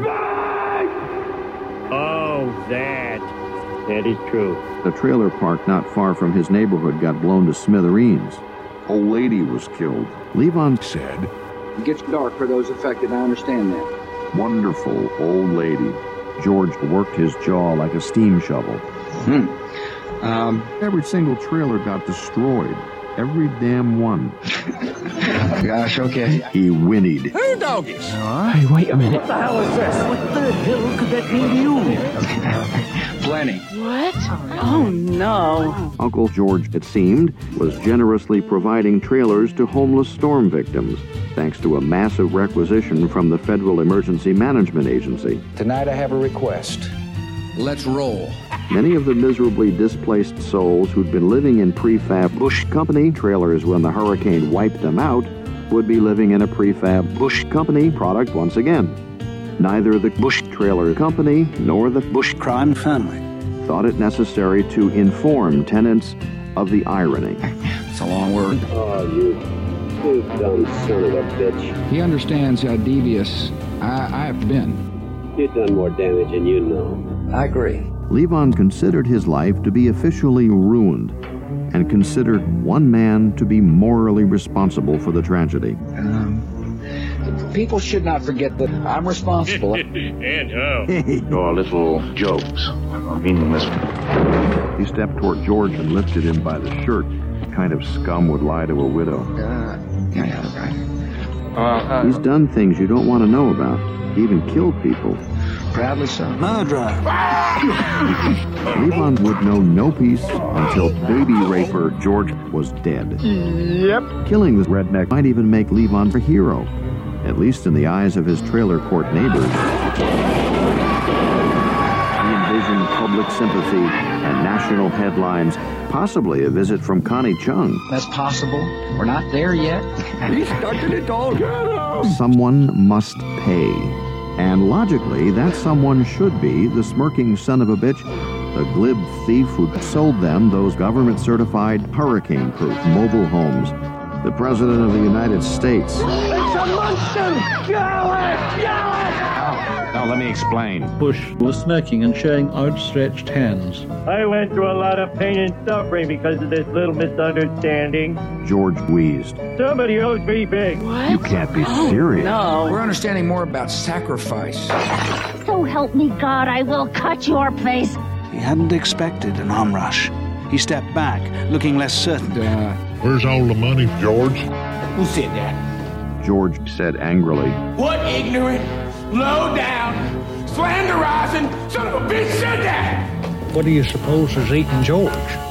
S11: Oh, that is true.
S20: The trailer park not far from his neighborhood got blown to smithereens. Old lady was killed. Levon said,
S3: It gets dark for those affected, I understand that.
S20: Wonderful old lady. George worked his jaw like a steam shovel. Every single trailer got destroyed. Every damn one.
S3: Gosh, okay.
S20: He whinnied.
S31: Hey, doggies!
S11: Hey, wait a minute.
S33: What the hell is this? What the hell could that mean to you?
S3: Plenty.
S33: What? Oh, no.
S20: Uncle George, it seemed, was generously providing trailers to homeless storm victims, thanks to a massive requisition from the Federal Emergency Management Agency.
S3: Tonight I have a request. Let's roll.
S20: Many of the miserably displaced souls who'd been living in prefab Bush Company trailers when the hurricane wiped them out would be living in a prefab Bush Company product once again. Neither the Bush Trailer Company nor the Bush
S9: Crime family
S20: thought it necessary to inform tenants of the irony.
S3: It's a long word.
S11: Oh, you dumb son of a bitch.
S3: He understands how devious I have been.
S11: You've done more damage than you know.
S3: I agree.
S20: Levon considered his life to be officially ruined and considered one man to be morally responsible for the tragedy.
S3: People should not forget that I'm responsible.
S31: And how?
S1: Your little jokes are meaningless.
S20: He stepped toward George and lifted him by the shirt. The kind of scum would lie to a widow.
S3: Right.
S20: He's done things you don't want to know about. He even killed people.
S3: Proudly so.
S9: Murderer.
S20: Levon would know no peace until baby raper George was dead.
S2: Yep.
S20: Killing the redneck might even make Levon a hero, at least in the eyes of his trailer court neighbors. He envisioned public sympathy and national headlines, possibly a visit from Connie Chung.
S3: That's possible. We're not there yet.
S2: He started it all.
S20: Someone must pay. And logically, that someone should be the smirking son of a bitch, the glib thief who sold them those government-certified hurricane-proof mobile homes. The President of the United States.
S31: It's a monster! Kill it!
S13: Now, let me explain.
S1: Bush was smirking and showing outstretched hands.
S31: I went through a lot of pain and suffering because of this little misunderstanding.
S20: George wheezed.
S31: Somebody owes me big.
S20: What? You can't be serious.
S3: No. We're understanding more about sacrifice.
S33: So help me God, I will cut your face.
S9: He hadn't expected an arm rush. He stepped back, looking less certain.
S12: Where's all the money, George?
S31: Who said that?
S20: George said angrily.
S31: What ignorant, low-down, slanderizing son of a bitch said that?
S6: What do you suppose is eating George?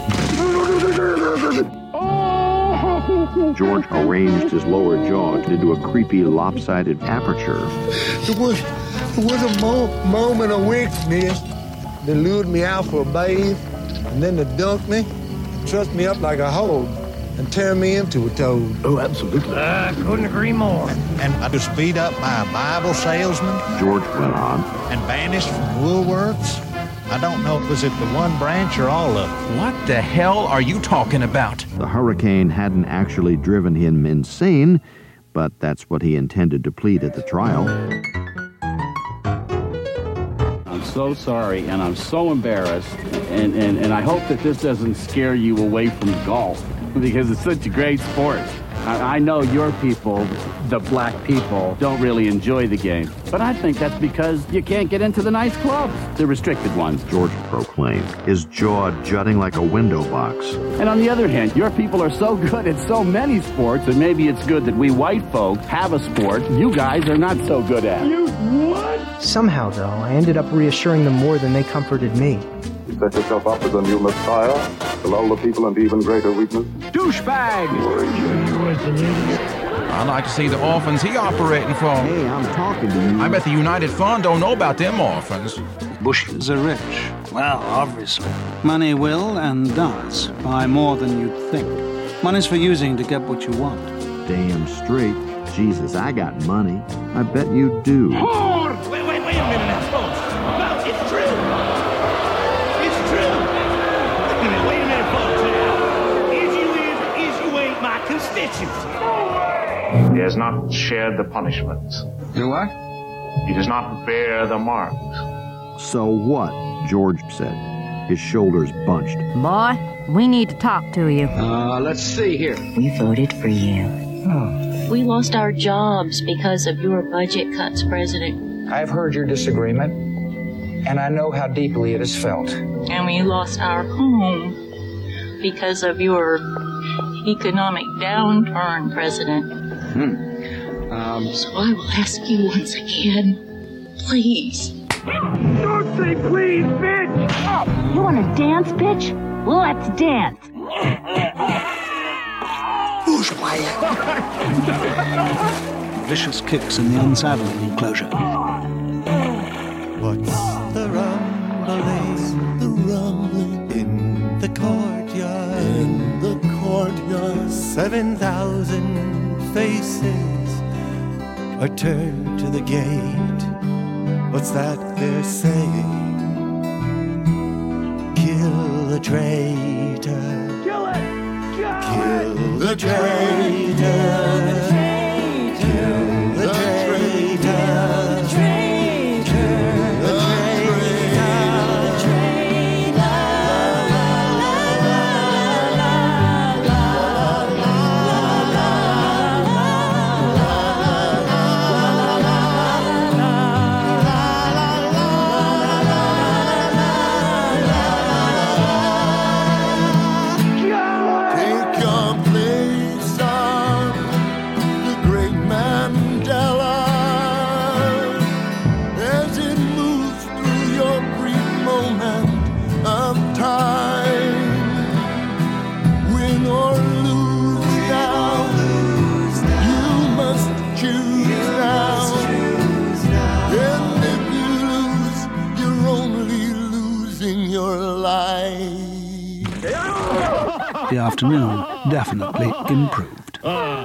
S20: George arranged his lower jaw into a creepy, lopsided aperture.
S2: It was a moment of weakness. They lured me out for a bathe, and then they dunked me, trussed me up like a hog, and turned me into a toad.
S6: Oh, absolutely.
S31: I couldn't agree more.
S14: And I was beat up by a Bible salesman.
S20: George went on.
S14: And banished from Woolworths. I don't know, was it the one branch or all of them?
S28: What the hell are you talking about?
S20: The hurricane hadn't actually driven him insane, but that's what he intended to plead at the trial.
S17: I'm so sorry, and I'm so embarrassed, and I hope that this doesn't scare you away from golf, because it's such a great sport. I know your people, the black people, don't really enjoy the game, but I think that's because you can't get into the nice clubs, the restricted ones.
S20: George proclaimed, his jaw jutting like a window box.
S17: And on the other hand, your people are so good at so many sports, and maybe it's good that we white folk have a sport you guys are not so good at.
S31: You what?
S18: Somehow, though, I ended up reassuring them more than they comforted me.
S12: You set yourself up as a new messiah to lull the people into even greater weakness?
S31: Douchebag!
S28: I'd like to see the orphans he operating for.
S20: Hey, I'm talking to you.
S28: I bet the United Fund don't know about them orphans.
S9: Bushes are rich. Well, obviously. Money will and does buy more than you'd think. Money's for using to get what you want.
S20: Damn straight. Jesus, I got money. I bet you do.
S31: Hold! Wait a minute now, folks. No, it's true. It's true. Wait a minute, folks. Now, is you ain't my constituency.
S13: He has not shared the punishments.
S3: You what?
S13: He does not bear the marks.
S20: So what? George said, his shoulders bunched.
S33: Boy, we need to talk to you.
S3: Let's see here.
S26: We voted for you.
S3: Oh.
S19: We lost our jobs because of your budget cuts, President.
S3: I've heard your disagreement, and I know how deeply it is felt.
S19: And we lost our home because of your economic downturn, President. So I will ask you once again, please.
S31: Don't say please, bitch!
S33: You want to dance, bitch? Let's dance.
S9: Vicious kicks in the unsaddling enclosure.
S21: What's the rumbling? The rumbling in the courtyard. In the courtyard. 7,000 faces are turned to the gate. What's that they're saying? Kill the traitor.
S31: Kill it!
S21: Kill the traitor. Kill the traitor.
S9: afternoon definitely improved.